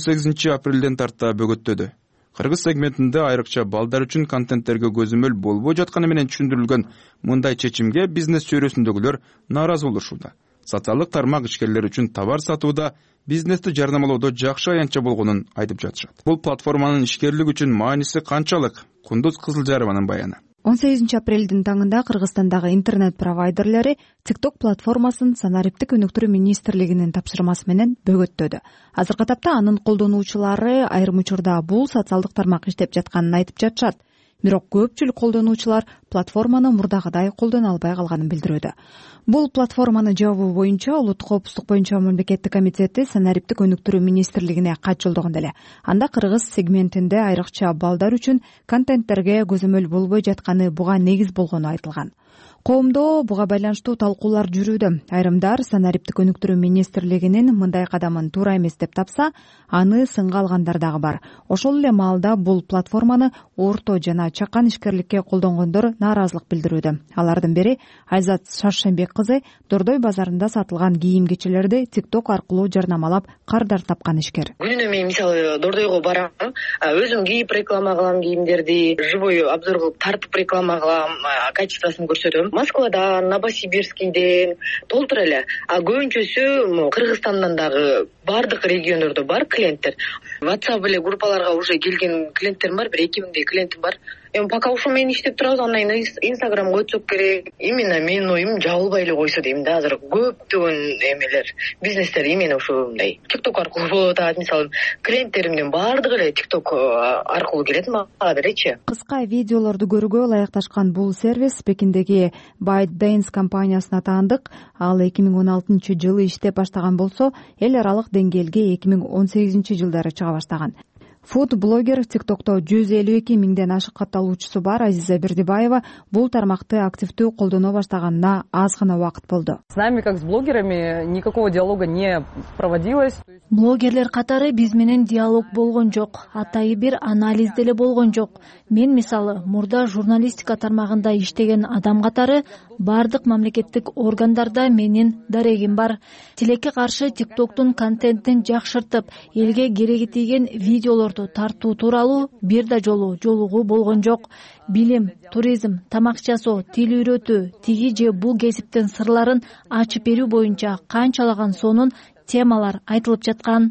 18 апрелден тарта бөгөттөдү. Кыргыз сегментинде айрыкча балдар үчүн контенттерге көзөмөл болбой жатканы менен түшүндүрүлгөн мындай чечимге бизнес чөйрөсүндөгүлөр нааразы болушууда. Социалдык тармак ишкерлери үчүн товар сатууда бизнести жарнамалоодо жакшы аянтча болгонун айтып жатышат. Бул платформанын ишкерлик үчүн мааниси канчалык? Кундуз Кызылжарованын баяны. 18 апрелдин таңында Кыргызстандагы интернет провайдерлери TikTok платформасын Санариптик өнүктүрүү министрлигинин тапшырмасы менен бөгөттөдү. Азыркы тапта анын колдонуучулары айрым учурда бул социалдык тармак иштеп жатканын айтып жатышат. Бирок көпчүлүк колдонуучулар платформаны мурдагыдай колдоно албай калганын билдирүүдө. Бул платформаны жабуу боюнча Улуттук коопсуздук боюнча мамлекеттик комитети Санариптик өнүктүрүү министрлигине кат жолдогон эле. Анда кыргыз сегментинде айрыкча балдар үчүн контенттерге көзөмөл болбой жатканы буга негиз болгону айтылган. Коомдо буга байланыштуу талкуулар жүрүүдө. Айрымдар Санариптик өнүктүрүү министрлигинин мындай кадамын туура эмес деп тапса, аны сынга алгандар дагы бар. Ошол эле маалда бул платформаны орто жана чакан ишкерликке колдонгондор нааразылык билдирүүдө. Алардын бири Айзат Шаршембек кызы Дордой базарында сатылган кийим-кечелерди TikTok аркылуу жарнамалап кардар тапкан ишкер. Күнүнө мен мисалы Дордойго барам, өзүм кийип реклама кылам кийимдерди, живой обзор кылып тартып реклама кылам, качествосын көрсөтөм. Москвадан, Новосибирскийден толтура эле. Көбүнчөсү Кыргызстандан дагы бардык региондордо бар клиенттер. WhatsApp эле группаларга уже келген клиенттерим бар, 2000 клиентим бар. Пока ушул менен иштеп турабыз, андан кийин Instagramга өтсөк керек. Именно менин оюм жабылбай эле койсо дейм да. Азыр көптөгөн эмелер, бизнестер именно ушундай TikTok аркылуу болуп атат. Мисалы, клиенттеримдин бардыгы эле TikTok аркылуу келет мага беречи. Кыска видеолорду көрүүгө ылайыкташкан бул сервис Пекиндеги ByteDance компаниясына таандык. Ал 2016 жылы иштеп баштаган болсо, эл аралык деңгээлге 2018 жылдары чыга баштаган. Фуд-блогер TikTok'то 152 миңден ашык катталуучусу бар Азиза Бердибаева бул тармакты активдүү колдоно баштаганына аз гана убакыт болду. С нами, как с блогерами, никакого диалога не проводилось. Блогерлер катары биз менен диалог болгон жок, атайы бир анализ деле болгон жок. Мен мисалы мурда журналистика тармагында иштеген адам катары бардык мамлекеттик органдарда менин дарегим бар. Тилекке каршы TikTok'тун контентин жакшыртып, элге кереги тийген видеолорду тартуу тууралуу бир да жолугуу болгон жок. Билим, туризм, тамак жасоо, тил үйрөтүү, тиги же бул кесиптин сырларын ачып берүү боюнча канчалаган сонун темалар айтылып жаткан.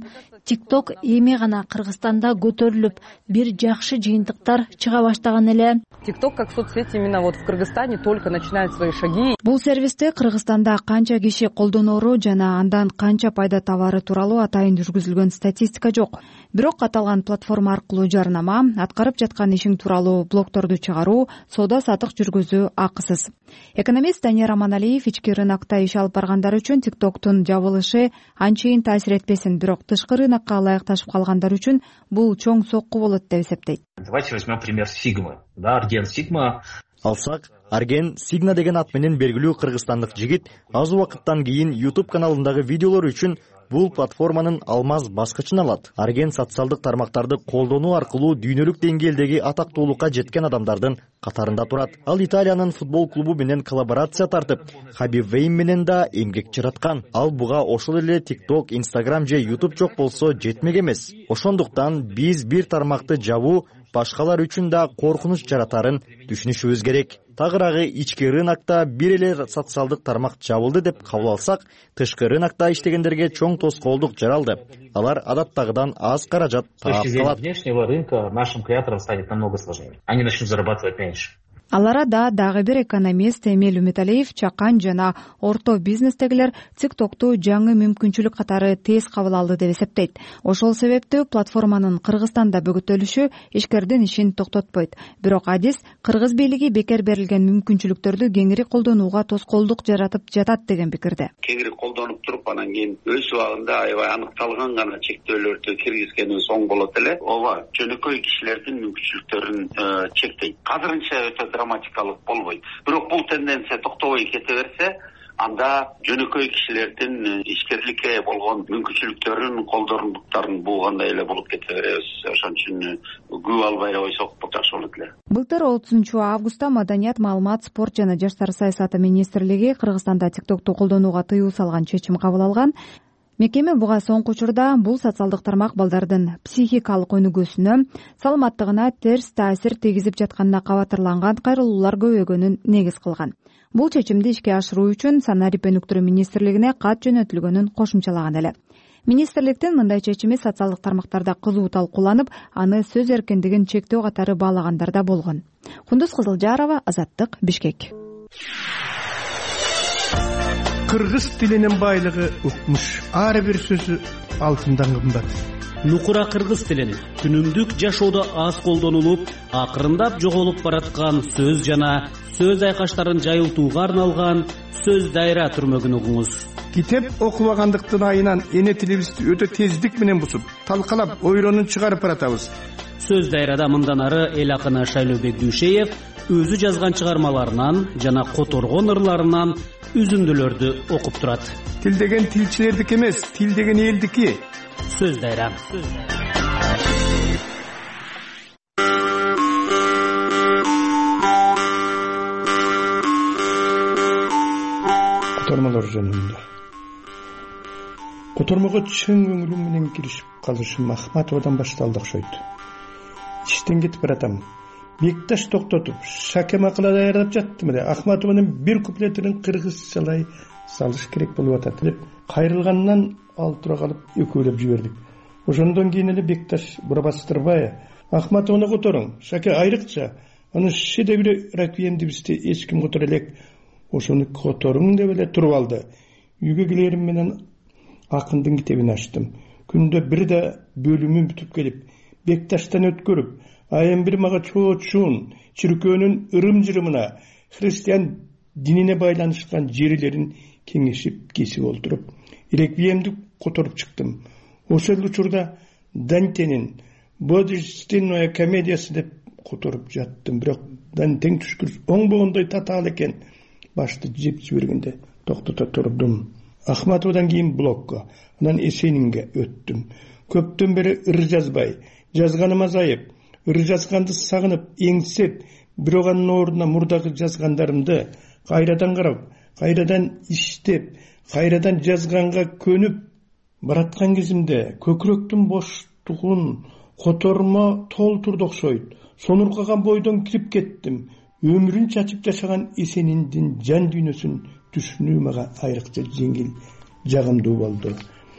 TikTok эми гана Кыргызстанда көтөрүлүп, бир жакшы жыйынтыктар чыга баштаган эле. TikTok как соцсеть именно вот в Кыргызстане только начинает свои шаги. Бул сервисти Кыргызстанда канча киши колдонору жана андан канча пайда табары тууралуу атайын жүргүзүлгөн статистика жок. Бирок аталган платформа аркылуу жарнама, аткарып жаткан ишиң тууралуу блогторду чыгаруу, соода сатык жүргүзүү акысыз. Экономист Данияр Аманалиев ички рынокто иш алып баргандар үчүн TikToктун жабылышы анчейин таасир этпесин, бирок тышкы рынокко ылайыкташып калгандар үчүн бул чоң сокку болот деп эсептейт. Давайте возьмем пример Sigma. Да, Argen Sigma. Алсак, Argen Sigma деген ат менен белгилүү кыргызстандык жигит аз убакыттан кийин YouTube каналындагы видеолор үчүн бул платформанын алмаз баскычын алат. Argen социалдык тармактарды колдонуу аркылуу дүйнөлүк деңгээлдеги атактуулукка жеткен адамдардын катарында турат. Ал Италиянын футбол клубу менен коллаборация тартып, Хабиб Вейн менен да эмгек жараткан. Ал буга ошол эле TikTok, Instagram же YouTube жок болсо жетмек эмес. Ошондуктан биз бир тармакты жабуу башкалар үчүн да коркунуч жаратарын түшүнүшүбүз керек. Тагыраагы ички рынокто бир эле социалдык тармак жабылды деп кабыл алсак, тышкы рынокто иштегендерге чоң тоскоолдук жаралды. Алар адаттагыдан аз каражат таап калат. С точки зрения внешнего рынка нашим креаторам станет намного сложнее. Они начнут зарабатывать меньше. Ал арада дагы бир экономист Эмил Үмүталиев чакан жана орто бизнестегилер TikToкту жаңы мүмкүнчүлүк катары тез кабыл алды деп эсептейт. Ошол себептүү платформанын Кыргызстанда бөгөтөлүшү ишкердин ишин токтотпойт. Бирок адис кыргыз бийлиги бекер берилген мүмкүнчүлүктөрдү кеңири колдонууга тоскоолдук жаратып жатат деген пикирде. Кеңири колдонуп туруп, анан кийин өз убагында аябай аныкталган гана чектөөлөрдү киргизгенибиз оң болот эле. Ооба, жөнөкөй кишилердин мүмкүнчүлүктөрүн чектейт. Азырынча өтө драматикалык болбойт. Бирок бул тенденция токтобой кете берсе, анда жөнөкөй кишилердин ишкерликке болгон мүмкүнчүлүктөрүн, колдорундуктарын буугандай эле болуп кете беребиз. Ошон үчүн көп албай эле койсок жакшы болот эле. Былтыр 30 августта Маданият, маалымат, спорт жана жаштар саясаты министрлиги Кыргызстанда TikToкту колдонууга тыюу салган чечим кабыл алган. Мекеме буга соңку учурда бул социалдык тармак балдардын психикалык өнүгүүсүнө, саламаттыгына терс таасир тийгизип жатканына кабатырланган кайрылуулар көбөйгөнүн негиз кылган. Бул чечимди ишке ашыруу үчүн Санарип өнүктүрүү министрлигине кат жөнөтүлгөнүн кошумчалаган эле. Министрликтин мындай чечими социалдык тармактарда кызуу талкууланып, аны сөз эркиндигин чектөө катары баалагандар да болгон. Кундуз Кызылжарова, Азаттык, Бишкек. Кыргыз тилинин байлыгы укмуш. Ар бир сөзү алтындан кымбат. Нукура кыргыз тилин күнүмдүк жашоодо аз колдонулуп, акырындап жоголуп бараткан сөз жана сөз айкаштарын жайылтууга арналган сөз дайра түрмөгүн угуңуз. Китеп окубагандыктын айынан эне тилибизди өтө тездик менен бусуп, талкалап, ойронун чыгарып баратабыз. Сөз дайрада мындан ары эл акыны Шайлообек Дүйшеев өзү жазган чыгармаларынан жана которгон ырларынан үзүндүлөрдү окуп турат. Тил деген тилчилердики эмес, тил деген элдики. Сөз дайра. Котормолор жөнүндө. Котормого чын көңүлүм менен киришип калышым Ахматовадан башталды окшойт. Иштен кетип баратам. Бекташ токтотуп, шаке макала даярдап жаттым эле. Ахматованын бир куплетин кыргызчалай салыш керек болуп атат деп, кайрылгандан ал тура калып экөөлөп жибердик. Ошондон кийин эле Бекташ бурабастырбай, Ахматованы которуң, шаке айрыкча, анын шедеври реквиемдибизди эч ким которо элек. Ошону которуң деп эле туруп алды. Үйгө келерим менен акындын китебин ачтым. Күндө бир да бөлүмү бүтүп келип, Бекташтан өткөрүп, айым бир мага чоочун, чиркөөнүн ырым-жырымына, христиан динине байланышкан жерлерин кеңешип кесип олтуруп, реквиемди которуп чыктым. Ошол учурда Дантенин Божественная комедиясы деп которуп жаттым. Бирок Дантен түшкүрүш оңбогондой татаал экен. Башты жеп жибергенде токтото турдум. Ахматовадан кийин блокко, анан Эсенинге өттүм. Көптөн бери ыр жазбай, жазганым азайып, ыр жазганды сагынып, эңсеп, бирок анын ордуна мурдагы жазгандарымды кайрадан карап, кайрадан иштеп, кайрадан жазганга көнүп бараткан кезимде көкүрөктүн боштугун котормо толтурду окшойт. Сонуркаган бойдон кирип кеттим. Өмүрүн чачып жашаган Эсениндин жан дүйнөсүн түшүнүү мага айрыкча жеңил, жагымдуу болду.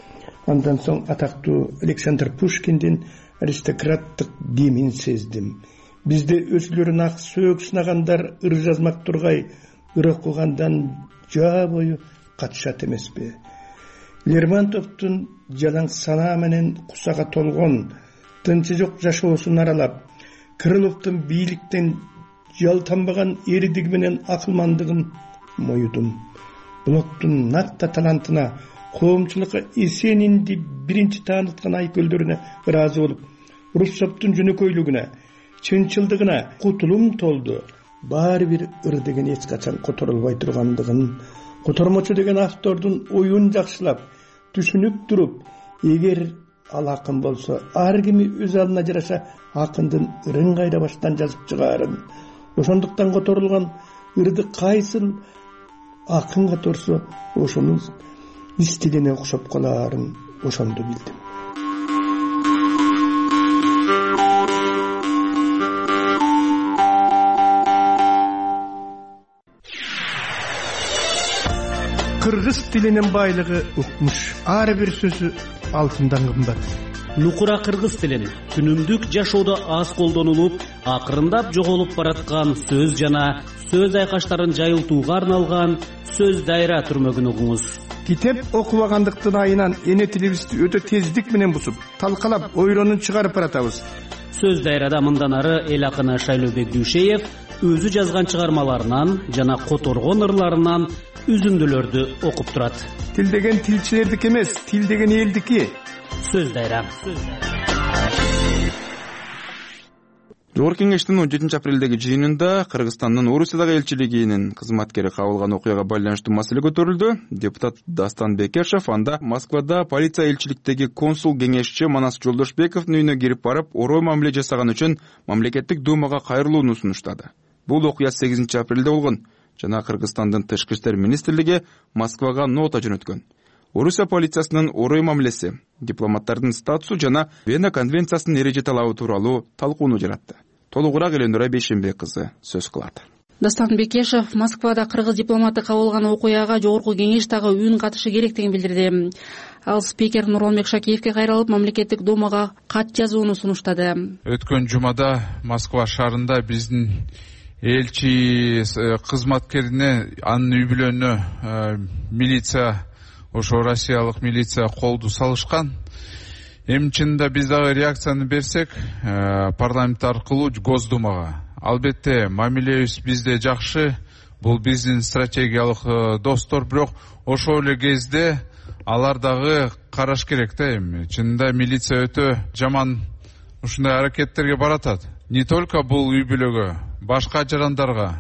Андан соң атактуу Александр Пушкиндин аристократтык демин сездим. Бизде өзүлөрүн ак сөөк сынагандар ыр жазмак тургай, ыр окугандан жаа бою катышат эмеспи? Лермонтовдун жалаң санаа менен кусага толгон тынчы жок жашоосун аралап, Крыловдун бийликтен жалтанбаган эридиги менен акылмандыгын моюдум. Блоктун натта талантына, коомчулукка Есенинди биринчи тааныткан айкөлдөрүнө ыраазы болуп, Руссоптун жөнөкөйлүгүнө, чынчылдыгына кутулум толду. Баары бир ыр деген эч качан которулбай тургандыгын, котормочу деген автордун оюн жакшылап, түшүнүп туруп, эгер ал акын болсо, ар кими өз алына жараша акындын ырын кайра баштан жазып чыгаарын, ошондуктан которулган ырды кайсыл акын которсо, ошонун стилине окшоп калаарын ошондо билдим. Кыргыз тилинин байлыгы укмуш. Ар бир сөзү алтындан кымбат. Нукура кыргыз тилин күнүмдүк жашоодо аз колдонулуп, акырындап жоголуп бараткан сөз жана сөз айкаштарын жайылтууга арналган сөз дайра түрмөгүн угуңуз. Китеп окубагандыктын айынан эне тилибизди өтө тездик менен бусуп, талкалап, ойронун чыгарып баратабыз. Сөз дайрада мындан ары эл акыны Шайлообек Дүйшеев өзү жазган чыгармаларынан жана которгон ырларынан үзүндүлөрдү окуп турат. Тил деген тилчилердики эмес, тил деген элдики. Сөз дайра. Жогорку Кеңештин 17 апрелдеги жыйынында Кыргызстандын Орусиядагы элчилигинин кызматкери кабылган окуяга байланыштуу маселе көтөрүлдү. Депутат Дастан Бекешев анда Москвада полиция элчиликтеги консул кеңешчи Манас Жолдошбековдун үйүнө кирип барып, орой мамиле жасаган үчүн мамлекеттик думага кайрылууну сунуштады. Бул окуя 8 апрелде болгон жана Кыргызстандын Тышкы иштер министрлиги Москвага нота жөнөткөн. Орусия полициясынын орой мамилеси, дипломаттардын статусу жана Вена конвенциясынын эреже талабы тууралуу талкууну жаратты. Толугураак Элендура Бейшенбек кызы сөз кылат. Дастан Бекешев Москвада кыргыз дипломаты кабылган окуяга жогорку кеңеш дагы үн катышы керектигин билдирди. Ал спикер Нурланбек Шакиевке кайрылып, мамлекеттик думага кат жазууну сунуштады. Өткөн жумада Москва шаарында биздин элчи кызматкерине, анын үй бүлөнүнө милиция, ошо Россиялык милиция колду салышкан. Эми чынында биз дагы реакцияны берсек, парламент аркылуу Госдумага. Албетте, мамилебиз бизде жакшы, бул биздин стратегиялык достор, бирок ошол эле кезде алар дагы караш керек да эми. Чынында милиция өтө жаман ушундай аракеттерге баратат. Не только бул үй бүлөгө, башка жарандарга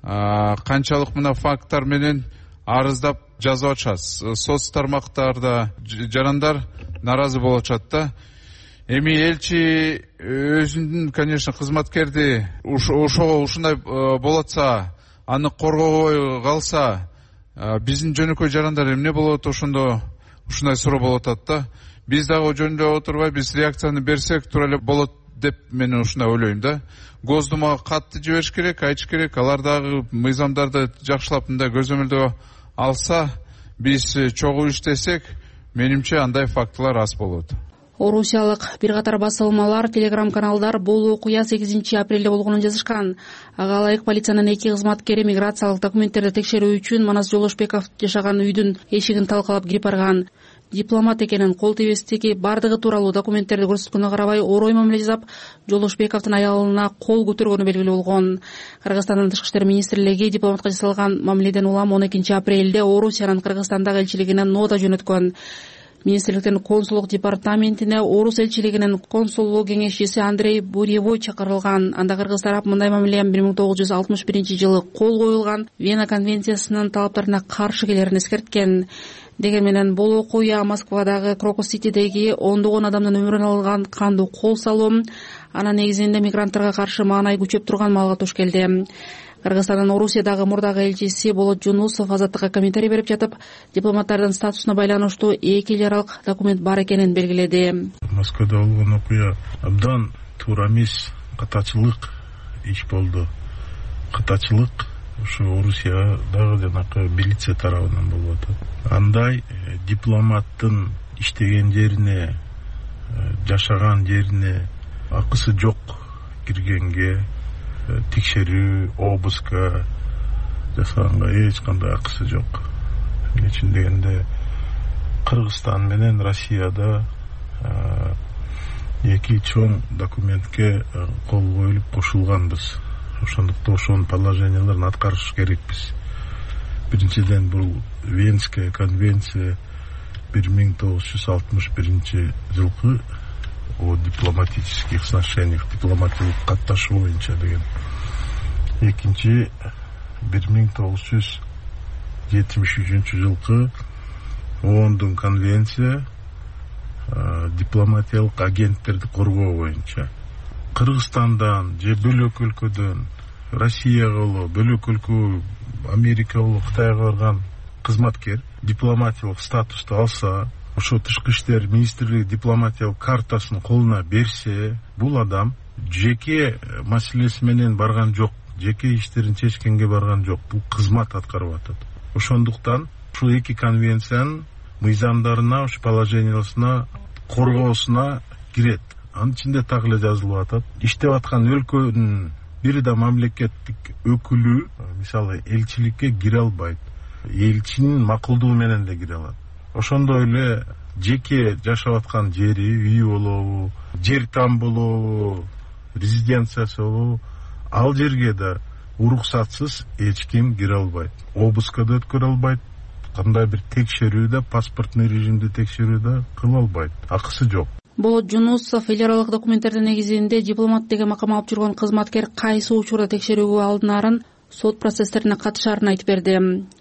канчалык мына факттар менен арыздап жазып атышат. Соц тармактарда жарандар наразы болуп атышат да. Эми элчи өзүнүн, конечно, кызматкерди ушундай болотса, аны коргобой калса, биздин жөнөкөй жарандар эмне болот, ушундай суроо болуп атат да. Биз дагы жөндөп отурбай, биз реакцияны берсек туура эле болот деп мен ушундай ойлойм да. Госдумага катты жибериш керек, айтыш керек, алар дагы мыйзамдарды жакшылап мындай көзөмөлдөө алса, биз чогуу иштесек, менимче андай фактылар аз болот. Орусиялык бир катар басылмалар, телеграм-каналдар бул окуя 8 апрелде болгонун жазышкан. Ага ылайык полициянын 2 кызматкери миграциялык документтерди текшерүү үчүн Манас Жолдошбеков жашаган үйдүн эшигин талкалап кирип барган. Дипломат экенин, кол тебестиги бардыгы тууралуу документтерди көрсөткөнүнө карабай, орой мамиле жасап, Жолдошбековдун аялына кол көтөргөнү белгилүү болгон. Кыргызстандын Тышкы иштер министрлиги дипломатка жасалган мамиледен улам 12 апрелде Орусиянын Кыргызстандагы элчилигине нота жөнөткөн. Министрликтин консулдук департаментине орус элчилигинин консулдук кеңешчиси Андрей Буревой чакырылган. Анда кыргыз тарап мындай мамиле 1961-жылы кол коюлган Вена конвенциясынын талаптарына каршы келерин эскерткен. Деген менен бул окуя Москвадагы Крокус-Ситидеги ондогон адамдын өмүрүн алган кандуу кол салуу, анын негизинде мигранттарга каршы маанай күчөп турган маалга туш келди. Кыргызстандын Орусиядагы мурдагы элчиси Болот Жунусов азаттыкка комментарий берип жатып, дипломаттардын статусуна байланыштуу 2 эл аралык документ бар экенин белгиледи. Москвада болгон окуя абдан туура эмес, катачылык иш болду. Катачылык ушу Орусиядагы жанакы милиция тарабынан болуп атат. Андай дипломаттын иштеген жерине, жашаган жерине акысы жок киргенге текшерүү, обыска жасаганга эч кандай акысы жок. Эмне үчүн дегенде Кыргызстан менен Россияда эки чоң документке кол коюлуп кошулганбыз. Ошондуктан ошонун положенияларын аткарыш керекпиз. Биринчиден бул Венская конвенция 1961 жылкы о дипломатических сношениях, дипломатиялык катташуу боюнча деген. Экинчи 1973 жылкы ООНдун конвенция дипломатиялык агенттерди коргоо боюнча. Кыргызстандан же бөлөк өлкөдөн Россияга боло, бөлөк өлкө Америка боло, Кытайга барган кызматкер дипломатиялык статусту алса, ошо тышкы иштер министрлиги дипломатиялык картасын колуна берсе, бул адам жеке маселеси менен барган жок, жеке иштерин чечкенге барган жок, бул кызмат аткарып атат. Ошондуктан ушул эки конвенциянын мыйзамдарына, ушу положениясына, коргоосуна кирет. Анын ичинде так эле жазылып атат. Иштеп аткан өлкөнүн бир да мамлекеттик өкүлү, мисалы, элчиликке кире албайт. Элчинин макулдугу менен да кире алат. Ошондой эле жеке жашап аткан жери, үйү болобу, жер там болобу, резиденциясы болобу, ал жерге да уруксатсыз эч ким кире албайт. Обыска да өткөрө албайт. Кандай бир текшерүү да, паспортный режимде текшерүү да кыла албайт. Акысы жок. Болот Жунусов эл аралык документтердин негизинде дипломат деген макам алып жүргөн кызматкер кайсы учурда текшерүүгө алынарын, сот процесстерине катышаарын айтып берди.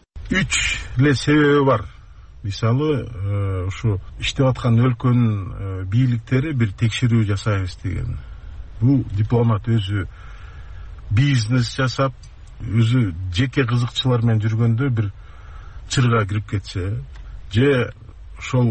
3 эле себеби бар. Мисалы, ушу иштеп аткан өлкөнүн бийликтери бир текшерүү жасайбыз деген. Бул дипломат өзү бизнес жасап, өзү жеке кызыкчылар менен жүргөндө бир чырга кирип кетсе, же ошол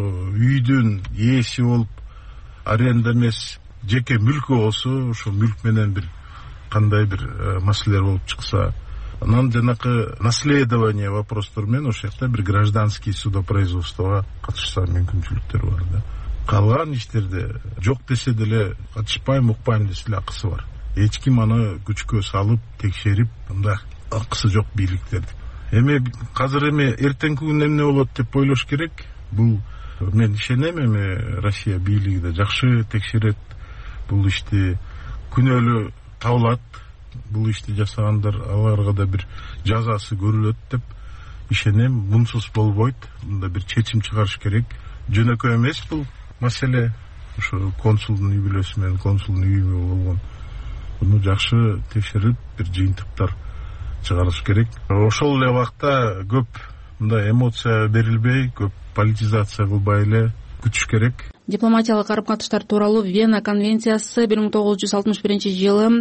үйдүн ээси болуп, аренда эмес жеке мүлкү болсо, ошол мүлк менен бир кандай бир маселелер болуп чыкса, анан жанакы наследование вопростор менен ошол жакта бир гражданский судопроизводствого катышса мүмкүнчүлүктөр бар да. Калган иштерде жок десе деле катышпайм, укпайм десе деле акысы бар. Эч ким аны күчкө салып, текшерип, мындай акысы жок бийликтерди. Эми азыр эртеңки күн эмне болот деп ойлош керек. Бул мен ишенем, Россия бийлиги да жакшы текшерет. Бул ишти күнөөлүү табылат. Бул ишти жасагандар, аларга да бир жазасы көрүлөт деп ишенем. Мунсуз болбойт. Мында бир чечим чыгарыш керек. Жөнөкөй эмес бул маселе. Ошо консулдун үй бүлөсү менен консулдун үйү болгон. Буну жакшы текшерип, бир жыйынтыктар чыгарыш керек. Ошол эле убакта көп мындай эмоция берилбей, көп политизация кылбай эле күтүш керек. Дипломатиялык карым-катыштар тууралуу Вена конвенциясы 1961 жылы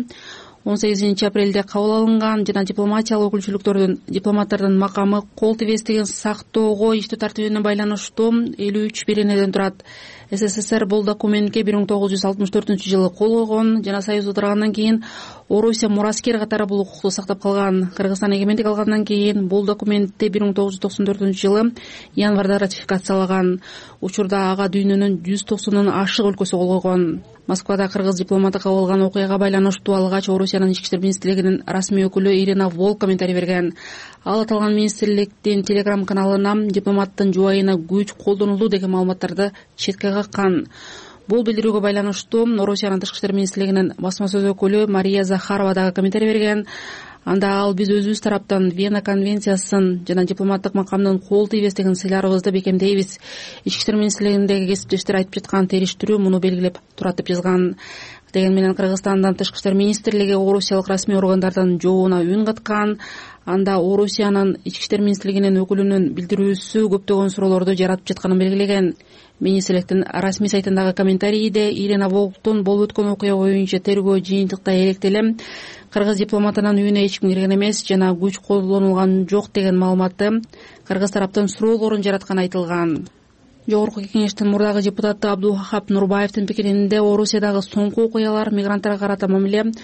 18 апрелде кабыл алынган жана дипломатиялык өкүлчүлүктөрдүн дипломаттардын макамы кол тибестигин сактоого иштөө тартибине байланыштуу 53 беренеден турат. СССР бул документке 1964 жылы кол койгон жана Союзга тарагандан кийин Орусия мураскер катары бул укукту сактап калган. Кыргызстан эгемендик алгандан кийин бул документти 1994 жылы январда ратификациялаган. Учурда ага дүйнөнүн 190 ашык өлкөсү кол койгон. Москвада кыргыз дипломаты кабыл алган окуяга байланыштуу алгач Орусиянын ички иштер министрлигинин расмий өкүлү Ирина Волк комментарий берген. Ал аталган министрликтин телеграм каналына дипломаттын жубайына күч колдонулду деген маалыматтарды четке каккан. Бул билдирүүгө байланыштуу Орусиянын тышкы иштер министрлигинин басма сөз өкүлү Мария Захарова дагы комментарий берген. Анда ал биз өзүбүз тараптан Вена конвенциясын жана дипломаттык макамдын кол тийбестигин сыйларыбызды бекемдейбиз. Ички иштер министрлигиндеги кесиптештер айтып жаткан териштирүү муну белгилеп турат деп жазган. Деген менен Кыргызстандын тышкы иштер министрлиги орусиялык расмий органдардын жообуна үн каткан. Анда Орусиянын ички иштер министрлигинин өкүлүнүн билдирүүсү көптөгөн суроолорду жаратып жатканын белгилеген. Министрликтин расмий сайтындагы комментарийде Ирина Волктун болуп өткөн окуя боюнча тергөө жыйынтыкта эректелем кыргыз дипломатынын үйүнө эч ким кирген эмес жана күч колдонулган жок деген маалыматты кыргыз тараптын суроолорун жаратканы айтылган. Жогорку кеңештин мурдагы депутаты Абдулвахап Нурбаевдин пикиринде Орусиядагы соңку окуялар мигранттарга карата мамиле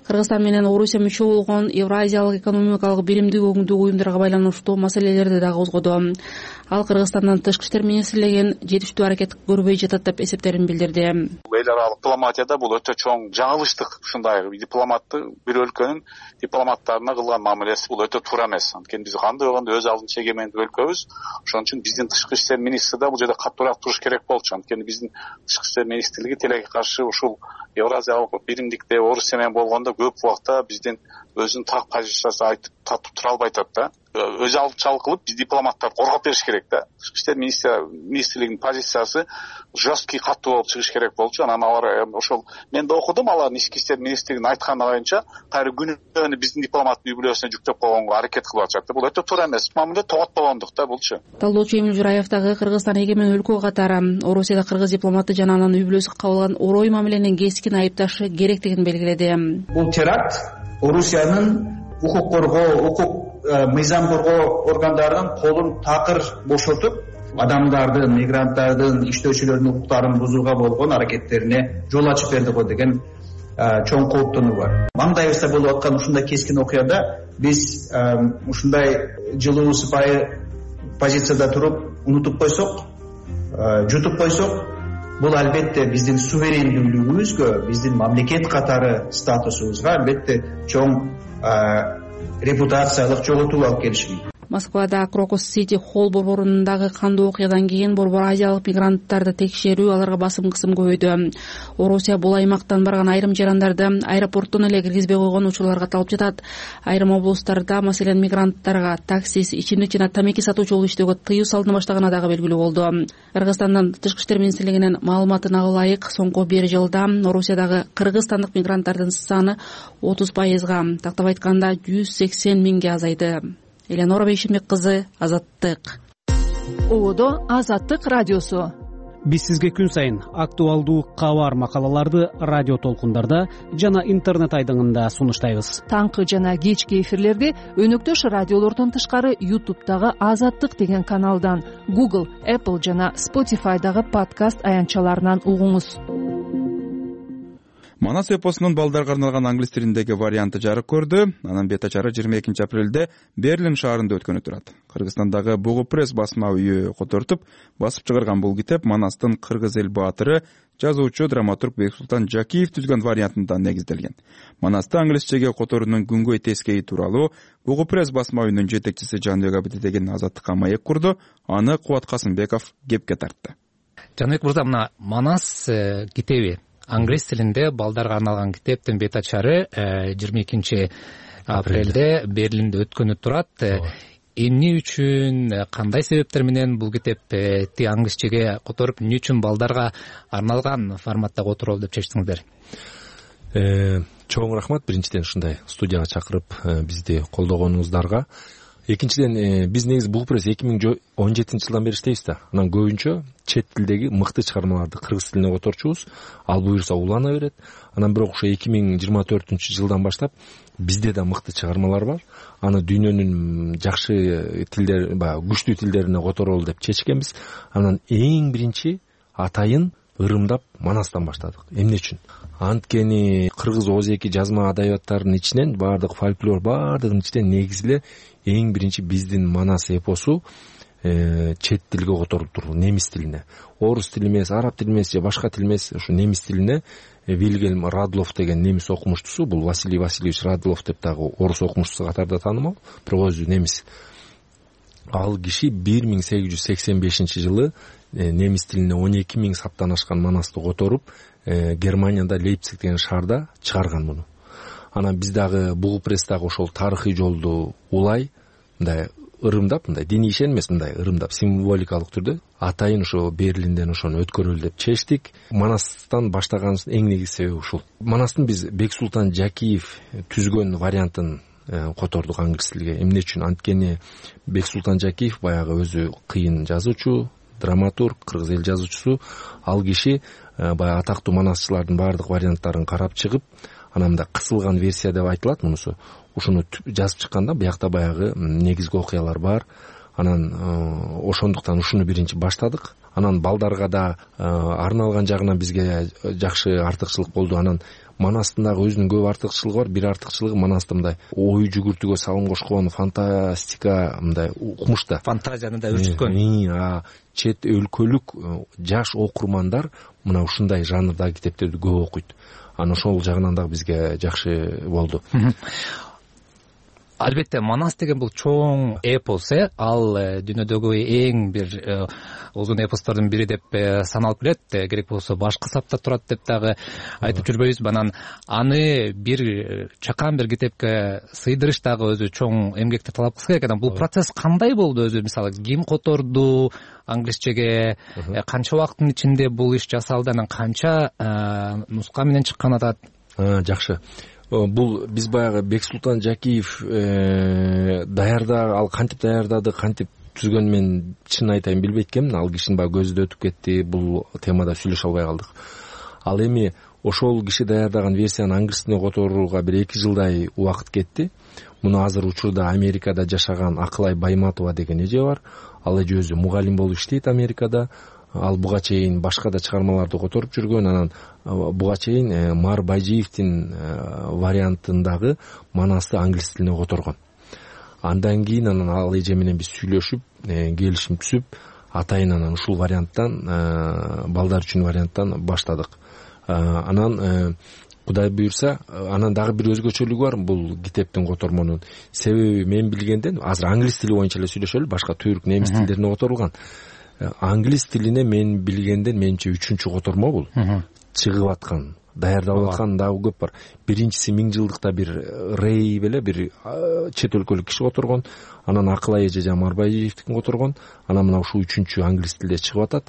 Кыргызстан менен Орусия мүчө болгон Евразиялык экономикалык биримдик өкүмдүк уюмдарга байланыштуу маселелерди дагы козгоду. Ал Кыргызстандын тышкы иштер министрлигин жетиштүү аракет көрбөй жатат деп эсептерин билдирди. Эл аралык дипломатияда бул өтө чоң жаңылыштык. Ушундай дипломатты бир өлкөнүн дипломаттарына кылган мамилеси бул өтө туура эмес. Анткени биз кандай болгондо өз алдынча эгемендик өлкөбүз. Ошон үчүн биздин тышкы иштер министри да бул жерде каттуураак туруш керек болчу. Анткени биздин тышкы иштер министрлиги тилекке каршы ушул Евразиялык биримдикте Орусия менен болгондо көп убакта биздин өзүнүн так позициясын айтып татып тура албай атат да. Өз алдынчалык кылып биз дипломаттарды коргоп бериш керек да. Тышкы иштер министрлигинин позициясы жесткий катуу болуп чыгыш керек болчу. Анан алар ошол мен да окудум, алардын ички иштер министрлигинин айтканы боюнча кайра күнөөнү биздин дипломаттын үй бүлөсүнө жүктөп койгонго аракет кылып атышат. Бул өтө туура эмес. Мамиле тоготпогондук да булчу. Талдоочу Эмил Жураев дагы Кыргызстан эгемен өлкө катары Орусияда кыргыз дипломаты жана анын үй бүлөсү кабылган орой мамиленин кескин айыпташы керектигин белгиледи. Бул теракт Орусиянын укук коргоо, укук мыйзам коргоо органдарынын колун такыр бошотуп, адамдардын, мигранттардын, иштөөчүлөрдүн укуктарын бузууга болгон аракеттерине жол ачып берди го деген чоң кооптонуу бар. Маңдайыбызда болуп аткан ушундай кескин окуяда биз ушундай жылуу сыпайы позицияда туруп унутуп койсок, жутуп койсок, бул албетте биздин суверендүүлүгүбүзгө, биздин мамлекет катары статусубузга албетте чоң репутациялык жоготуу алып келиши мүмкүн. Москвада Крокус Сити Холл борборундагы кандуу окуядан кийин борбор азиялык мигранттарды текшерүү, аларга басым кысым көбөйдү. Орусия бул аймактан барган айрым жарандарды аэропорттон эле киргизбей койгон учурларга талып жатат. Айрым облустарда, маселен, мигранттарга таксист, ичимдик жана тамеки сатуучу болуп иштөөгө тыюу салына баштаганы дагы белгилүү болду. Кыргызстандын тышкы иштер министрлигинин маалыматына ылайык, соңку 1 жылда Орусиядагы кыргызстандык мигранттардын саны 30%, тактап айтканда 180 миңге азайды. Эленора Бейшимбек кызы, Азаттык. Одо Азаттык радиосу. Биз сизге күн сайын актуалдуу кабар макалаларды радио толкундарда жана интернет айдыңында сунуштайбыз. Таңкы жана кечки эфирлерди өнөктөш радиолордон тышкары YouTube'дагы Азаттык деген каналдан, Google, Apple жана Spotify'дагы подкаст аянтчаларынан угуңуз. Манас эпосунун балдарга арналган англис тилиндеги варианты жарык көрдү. Анын бет ачары 22 апрелде Берлин шаарында өткөнү турат. Кыргызстандагы Бугу пресс басма үйү котортуп басып чыгарган бул китеп Манастын кыргыз эл баатыры, жазуучу, драматург Бексултан Жакиев түзгөн вариантында негизделген. Манасты англисчеге которуунун күнгөй тескейи тууралуу Бугу пресс басма үйүнүн жетекчиси Жанбек Абидидеген Азаттыкка маек курду. Аны Кубат Касымбеков кепке тартты. Жанбек мырза, мына Манас китеби англис тилинде балдарга арналган китептин бет ачары 22 апрелде Берлинде өткөнү турат. Эмне үчүн, кандай себептер менен бул китепти англисчеге которуп, эмне үчүн балдарга арналган форматта которолу деп чечтиңиздер? Чоң рахмат биринчиден ушундай студияга чакырып бизди колдогонуңуздарга. Экинчиден биз негизи Бугу пресс 2017 жылдан бери иштейбиз да. Анан көбүнчө чет тилдеги мыкты чыгармаларды кыргыз тилине которчубуз. Ал буюрса улана берет. Анан бирок ошо 2024 жылдан баштап бизде да мыкты чыгармалар бар. Аны дүйнөнүн жакшы тилдер, күчтүү тилдерине которолу деп чечкенбиз. Анан эң биринчи атайын ырымдап Манастан баштадык. Эмне үчүн? Анткени кыргыз ооз-эки жазма адабияттарынын ичинен баардык фольклор баардыгынын ичинен негизи эң биринчи биздин Манас эпосу чет тилге которулуп турду, немис тилине. Орус тили эмес, араб тили эмес же башка тил эмес, ушу немис тилине Вильгельм Радлов деген немис окумуштусу, бул Василий Васильевич Радлов деп дагы орус окумуштусу катарда таанымал, бирок өзү немис. Ал киши 1885 жылы немис тилине 12 000 саптан ашкан Манасты которуп, Германияда Лейпциг деген шаарда чыгарган муну. Анан биз дагы Бугу пресс дагы ошол тарыхый жолду улай, мындай ырымдап, мындай диний ишен эмес, мындай ырымдап символикалык түрдө атайын ошо Берлинден ошону өткөрөлү деп чечтик. Манастан баштаганыбыздын эң негизги себеби ушул. Манастын биз Бексултан Жакиев түзгөн вариантын котордук англис тилге. Эмне үчүн? Анткени Бексултан Жакиев баягы өзү кыйын жазуучу, драматург, кыргыз эл жазуучусу. Ал киши баягы атактуу манасчылардын баардык варианттарын карап чыгып, анан мындай кысылган версия деп айтылат мунусу. Ушуну жазып чыкканда биякта баягы негизги окуялар бар. анан ошондуктан ушуну биринчи баштадык. Анан балдарга да арналган жагынан бизге жакшы артыкчылык болду. Анан Манастын дагы өзүнүн көп артыкчылыгы бар. Бир артыкчылыгы Манаста мындай ой жүгүртүүгө салым кошкон, фантастика мындай укмушта. Фантазияны да өрчүткөн. Чет өлкөлүк жаш окурмандар мына ушундай жанрдагы китептерди көп окуйт. Анан ошол жагынан дагы бизге жакшы болду. Албетте Манас деген бул чоң эпос, ал дүйнөдөгү эң бир узун эпостордун бири деп саналып келет. Керек болсо башкы сапта турат деп дагы айтып жүрбөйбүзбү. Анан аны бир чакан бир китепке сыйдырыш дагы өзү чоң эмгекти талап кылса керек. Анан бул процесс кандай болду өзү? Мисалы ким которду англисчеге, канча убакыттын ичинде бул иш жасалды, анан канча нуска менен чыккан атат? Жакшы. Бул биз баягы Бексултан Жакиев ал кантип даярдады, кантип түзгөнүн мен чын айтайын билбейт экенмин. Ал кишинин баягы көзү да өтүп кетти, бул темада сүйлөшө албай калдык. Ал эми ошол киши даярдаган версияны англис тилине которууга бир 2 жылдай убакыт кетти. Муну азыр учурда Америкада жашаган Акылай Байматова деген эже бар. Ал эже өзү мугалим болуп иштейт Америкада. Ал буга чейин башка да чыгармаларды которуп жүргөн. Анан буга чейин Мар Байжиевдин вариантындагы Манасты англис тилине которгон. Андан кийин анан ал эже менен биз сүйлөшүп, келишим түзүп, атайын анан ушул варианттан, балдар үчүн варианттан баштадык. Анан Кудай буйрса, анан дагы бир өзгөчөлүгү бар бул китептин котормонун. Себеби мен билгенден, азыр англис тили боюнча эле сүйлөшөлү, башка түрк, немис тилдерине которулган. Англис тилине мен билгенден менче 3-чү котормо бул. Чыгып аткан, даярдалып аткан дагы көп бар. Биринчиси 1000 жылдыкта бир Рей беле бир чет өлкөлүк киши которгон, анан Акылай эже Жамар Байжиевдикин которгон, анан мына ушул 3-чү англис тилде чыгып атат.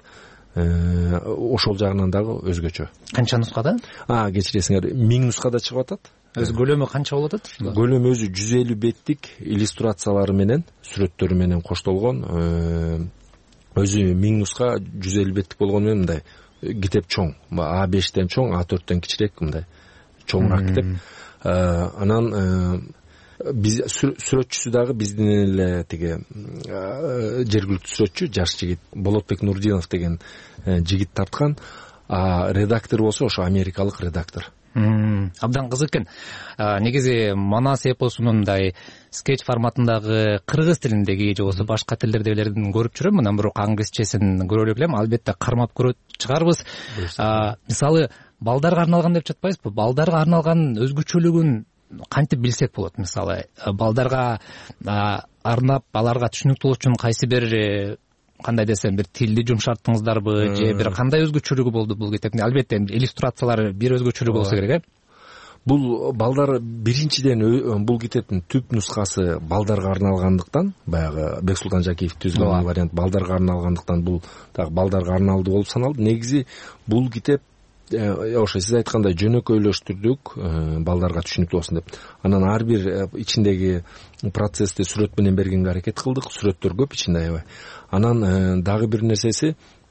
Ошол жагынан дагы өзгөчө. Канча нускада? Кечиресиңер, 1000 нускада чыгып атат. Өзү көлөмү канча болот атат? Көлөмү өзү 150 беттик иллюстрациялары менен, сүрөттөрү менен коштолгон. Өзү 1000 нуска 150 беттик болгону менен мындай китеп чоң. А5тен чоң, А4тен кичирээк мындай чоңураак китеп. Анан биз сүрөтчүсү дагы биздин эле тиги жергиликтүү сүрөтчү, жаш жигит Болотбек Нурдинов деген жигит тарткан. Редактор болсо ошо америкалык редактор. Абдан кызык экен. Негизи Манас эпосунун мындай скетч форматындагы кыргыз тилиндеги же болбосо башка тилдердегилердин көрүп жүрөм, анан бирок англисчесин көрө элек элем. Албетте кармап көрөт чыгарбыз. Мисалы балдарга арналган деп жатпайбызбы? Балдарга арналган өзгөчөлүгүн кантип билсек болот? Мисалы балдарга арнап аларга түшүнүктүү болуш үчүн кайсы бир кандай десем бир тилди жумшарттыңыздарбы же бир кандай өзгөчөлүгү болду бул китептин? Албетте иллюстрациялары бир өзгөчөлүгү болсо керек, Бул балдар биринчиден бул китептин түп нускасы балдарга арналгандыктан, баягы Бексултан Жакиев түзгөн вариант балдарга арналгандыктан бул дагы балдарга арналды болуп саналды. Негизи бул китеп ошо сиз айткандай жөнөкөйлөштүрдүк, балдарга түшүнүктүү болсун деп. Анан ар бир ичиндеги процессти сүрөт менен бергенге аракет кылдык. Сүрөттөр көп ичинде аябай. Анан дагы бир нерсеси,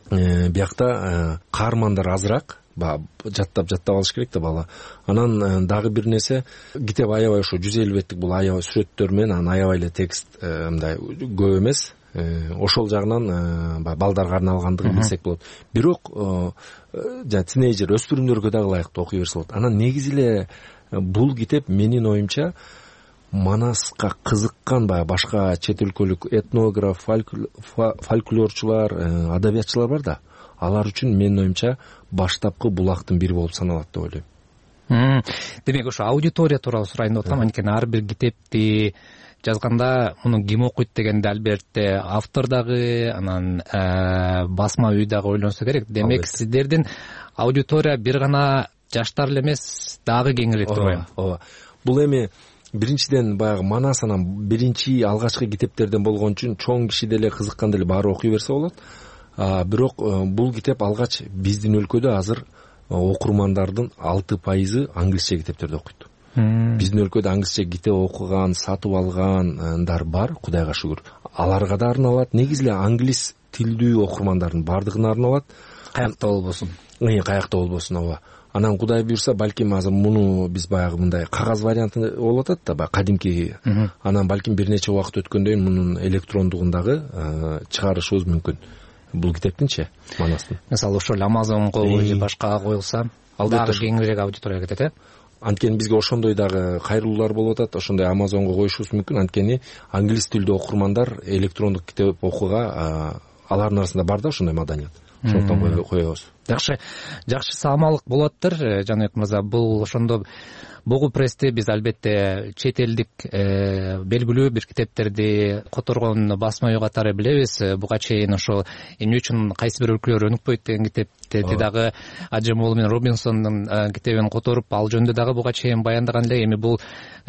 биякта каармандар азыраак, жаттап алыш керек да бала. Анан дагы бир нерсе, китеп аябай ошо 150 беттик бул аябай сүрөттөр менен, анан аябай эле текст мындай көп эмес. Ошол жагынан балдарга арналгандыгын билсек болот. Бирок тинейджер өспүрүмдөргө дагы ылайыктуу окуй берсе болот. Анан негизи эле бул китеп менин оюмча Манаска кызыккан башка чет өлкөлүк этнограф, фольклорчулар, адабиятчылар бар да. Алар үчүн менин оюмча баштапкы булактын бири болуп саналат деп ойлойм. Демек ошо аудитория тууралуу сурайын деп атам. Анткени ар бир китепти жазганда муну ким окуйт дегенде албетте автор дагы, анан басма үй дагы ойлонсо керек. Демек сиздердин аудитория бир гана жаштар эле эмес, дагы кеңирээк турбайбы? Ооба. Бул эми биринчиден баягы Манас анан биринчи алгачкы китептерден болгон үчүн чоң киши деле кызыккан деле баары окуй берсе болот. Бирок бул китеп алгач биздин өлкөдө азыр окурмандардын 6% англисче китептерди окуйт. Биздин өлкөдө англисче китеп окуган, сатып алгандар бар, Кудайга шүгүр. Аларга да арналат. Негизи эле англис тилдүү окурмандардын бардыгына арналат. Каякта болбосун. Каякта болбосун, ооба. Анан Кудай буюрса балким азыр муну биз баягы мындай кагаз варианты болуп атат да, баягы кадимки. Анан балким бир нече убакыт өткөндөн кийин мунун электрондугун дагы чыгарышыбыз мүмкүн. Бул китептинчи Манастын. Мисалы ошол Amazonго же башкага коюлса, дагы кеңирээк аудитория кетет, э? Анткени бизге ошондой дагы кайрылуулар болуп атат. Ошондой Amazonго коюшубуз мүмкүн. Анткени англис тилдүү окурмандар электрондук китеп окууга алардын арасында бар да ошондой маданият. Ошондон коебуз. Жакшы саамалык болоттур. Жаныбек мырза, бул ошондо Бугу прессти биз албетте чет элдик белгилүү бир китептерди которгон басма үй катары билебиз. Буга чейин ошо эмне үчүн кайсы бир өлкөлөр өнүкпөйт деген китептерди дагы Аджемол менен Робинсондун китебин которуп, ал жөнүндө дагы буга чейин баяндаган эле. Эми бул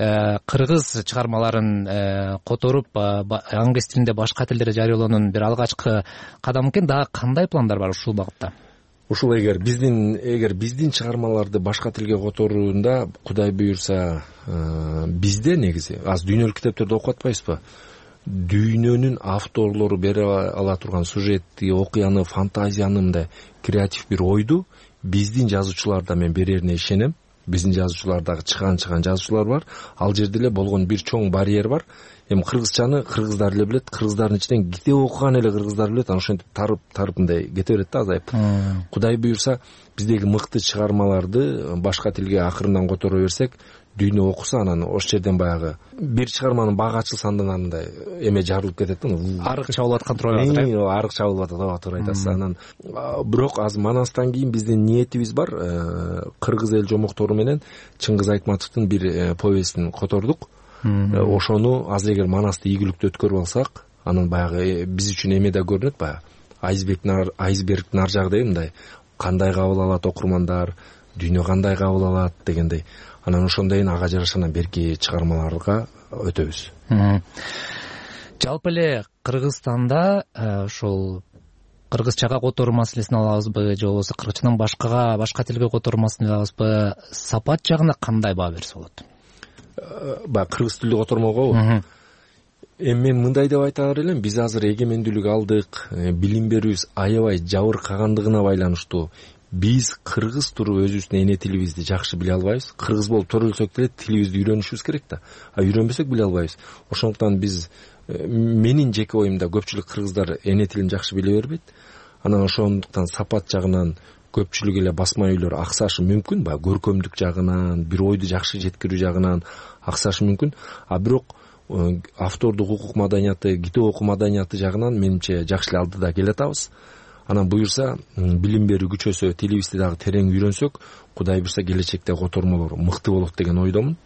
кыргыз чыгармаларын которуп англис тилинде башка тилдерде жарыялоонун бир алгачкы кадамы экен. Дагы кандай пландар бар ушул багытта? Ушул эгер биздин чыгармаларды башка тилге которуунда Кудай буюрса бизде негизи аз дүйнөлүк китептерди окуп атпайбызбы? Дүйнөнүн авторлору бере ала турган сюжетти, окуяны, фантазияны, мындай креатив бир ойду биздин жазуучуларда мен берерине ишенем. Биздин жазуучулардагы чыган жазуучулар бар. Ал жерде эле болгон бир чоң барьер бар. Эми кыргызчаны кыргыздар эле билет, кыргыздардын ичинен китеп окуган эле кыргыздар билет. Анан ошентип тарып мындай кете берет да азайып. Кудай буюрса биздеги мыкты чыгармаларды башка тилге акырындан которо берсек, дүйнө окуса, анан ошол жерден баягы бир чыгарманын багы ачылса андай эме жарылып кетет да. Арык чабылып аткан туруп атат. Арык чабылып атат, туура айтасыз. Анан бирок аз Манастан кийин биздин ниетибиз бар. Кыргыз эл жомоктору менен Чыңгыз Айтматовдун бир повестин котордук. Ошону азыр эгер Манасты ийгиликтүү өткөрүп алсак, анан баягы биз үчүн эме да көрүнөт, баягы айсбергдин ар жагы мындай кандай кабыл алат окурмандар, дүйнө кандай кабыл алат дегендей. Анан ошондойн ага жараша берки чыгармаларга өтөбүз. Жалпы эле Кыргызстанда ошол кыргызчага которуу маселесин алабызбы, же болбосо кыргызчадан башка тилге которуу маселесин алабызбы? Сапат жагына кандай баа берсе болот? Кыргыз тилдүү котормогобу? Эми мен мындай деп айта берелем, биз азыр эгемендүүлүк алдык, билим берүүбүз аябай жабыркагандыгына байланыштуу. Биз кыргыз туруп өзүбүздүн эне тилибизди жакшы биле албайбыз. Кыргыз болуп төрөлсөк деле тилибизди үйрөнүшүбүз керек да. Үйрөнбөсөк биле албайбыз. Ошондуктан биз, менин жеке оюмда, көпчүлүк кыргыздар эне тилин жакшы биле бербейт. Анан ошондуктан сапат жагынан көпчүлүк эле басма үйлөр аксашы мүмкүн, көркөмдүк жагынан, бир ойду жакшы жеткирүү жагынан аксашы мүмкүн. Бирок автордук укук маданияты, китеп окуу маданияты жагынан менимче жакшы эле алдыда келатабыз. Анан буюрса билим берүү күчөсө, тилибизди дагы терең үйрөнсөк, Кудай буюрса келечекте котормолор мыкты болот деген ойдомун.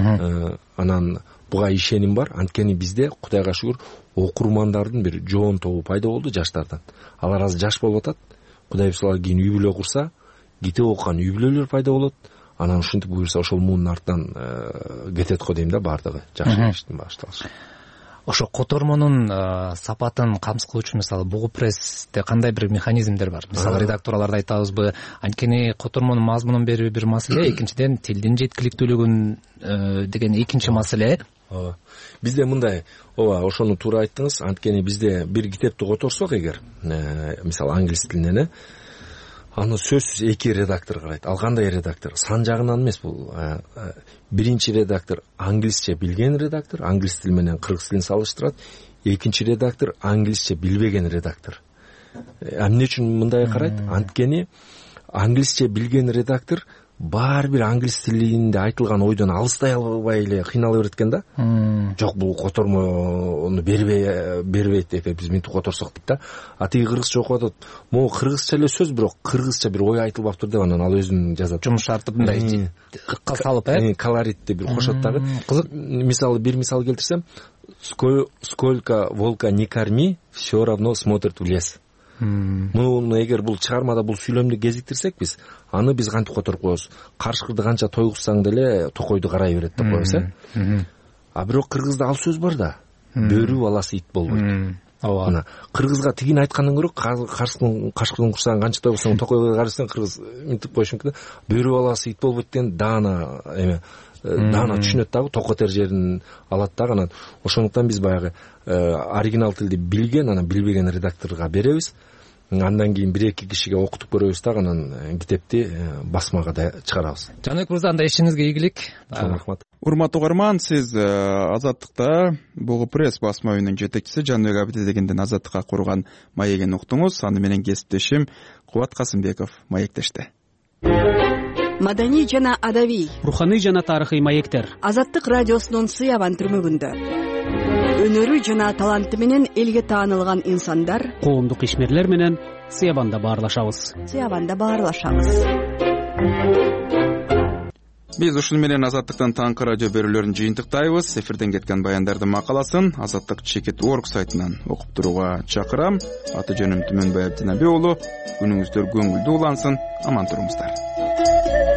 Анан буга ишеним бар. Анткени бизде Кудайга шүгүр окурмандардын бир жоон тобу пайда болду жаштардан. Алар азыр жаш болуп атат. Кудай буюрса кийин үй бүлө курса, китеп окуган үй бүлөлөр пайда болот. Анан ушинтип буюрса ошол муунун артынан кетет го дейм да бардыгы. Жакшы иштин башталышы. Ошо котормонун сапатын камсыз кылуу үчүн мисалы Бугу прессте кандай бир механизмдер бар? Мисалы редакторлорду айтабызбы? Анткени котормонун мазмунун берүү бир маселе, экинчиден тилдин жеткиликтүүлүгүн деген экинчи маселе. Бизде мындай, ошону туура айттыңыз. Анткени бизде бир китепти которсок эгер, мисалы англис тилинен, аны сөзсүз эки редактор карайт. Ал кандай редактор? Сан жагынан эмес бул. Биринчи редактор англисче билген редактор, англис тили менен кыргыз тилин салыштырат. Экинчи редактор англисче билбеген редактор. Эмне үчүн мындай карайт? Анткени англисче билген редактор баары бир англис тилинде айтылган ойдон алыстай албай эле кыйнала берет экен да. Жок, бул котормону бербейт деп биз мынтип которсок дейт да. Тиги кыргызча окуп атат. Могу кыргызча эле сөз, бирок кыргызча бир ой айтылбаптыр деп анан ал өзүн жазат. Жумшартып мындай ыкка салып, колоритти бир кошот дагы. Кызык. Мисалы бир мисал келтирсем, сколько волка не корми, все равно смотрит в лес. Муну эгер бул чыгармада бул сүйлөмдү кезиктирсек биз, аны биз кантип которуп коебуз? Карышкырды канча тойгузсаң деле токойду карай берет деп коебуз, бирок кыргызда ал сөз бар да. Бөрү баласы ит болбойт. Ооба. Кыргызга тигин айткандан көрө кашкырдын курсагын канча тойгузсаң токойго карайсың, кыргыз мынтип коюшу мүмкүн. Бөрү баласы ит болбойт деген даана түшүнөт дагы, токотер жерин алат дагы. Анан ошондуктан биз баягы оригинал тилди билген, анан билбеген редакторго беребиз. андан кийин 1-2 кишиге окутуп көрөбүз дагы анан китепти басмага да чыгарабыз. Жаныбек мырза, анда ишиңизге ийгилик. Чоң рахмат. Урматтуу угарман, сиз Азаттыкта Бугу пресс басма үйүнүн жетекчиси Жаныбек Абдидегенден Азаттыкка курган маегин уктуңуз. Аны менен кесиптешим Кубат Касымбеков маектешти. Маданий жана адабий, руханий жана тарыхый маектер Азаттык радиосунун Сыябан түрмөгүндө өнөрү жана таланты менен элге таанылган инсандар, коомдук ишмерлер менен Сыябанда баарлашабыз. Биз ушуну менен Азаттыктан таңкы радио берүүлөрүн жыйынтыктайбыз. Эфирден кеткен баяндардын макаласын Азаттык чекит org сайтынан окуп турууга чакырам. Аты жөнүм Түмөнбай Абдинабий уулу. Күнүңүздөр көңүлдүү улансын. Аман туруңуздар.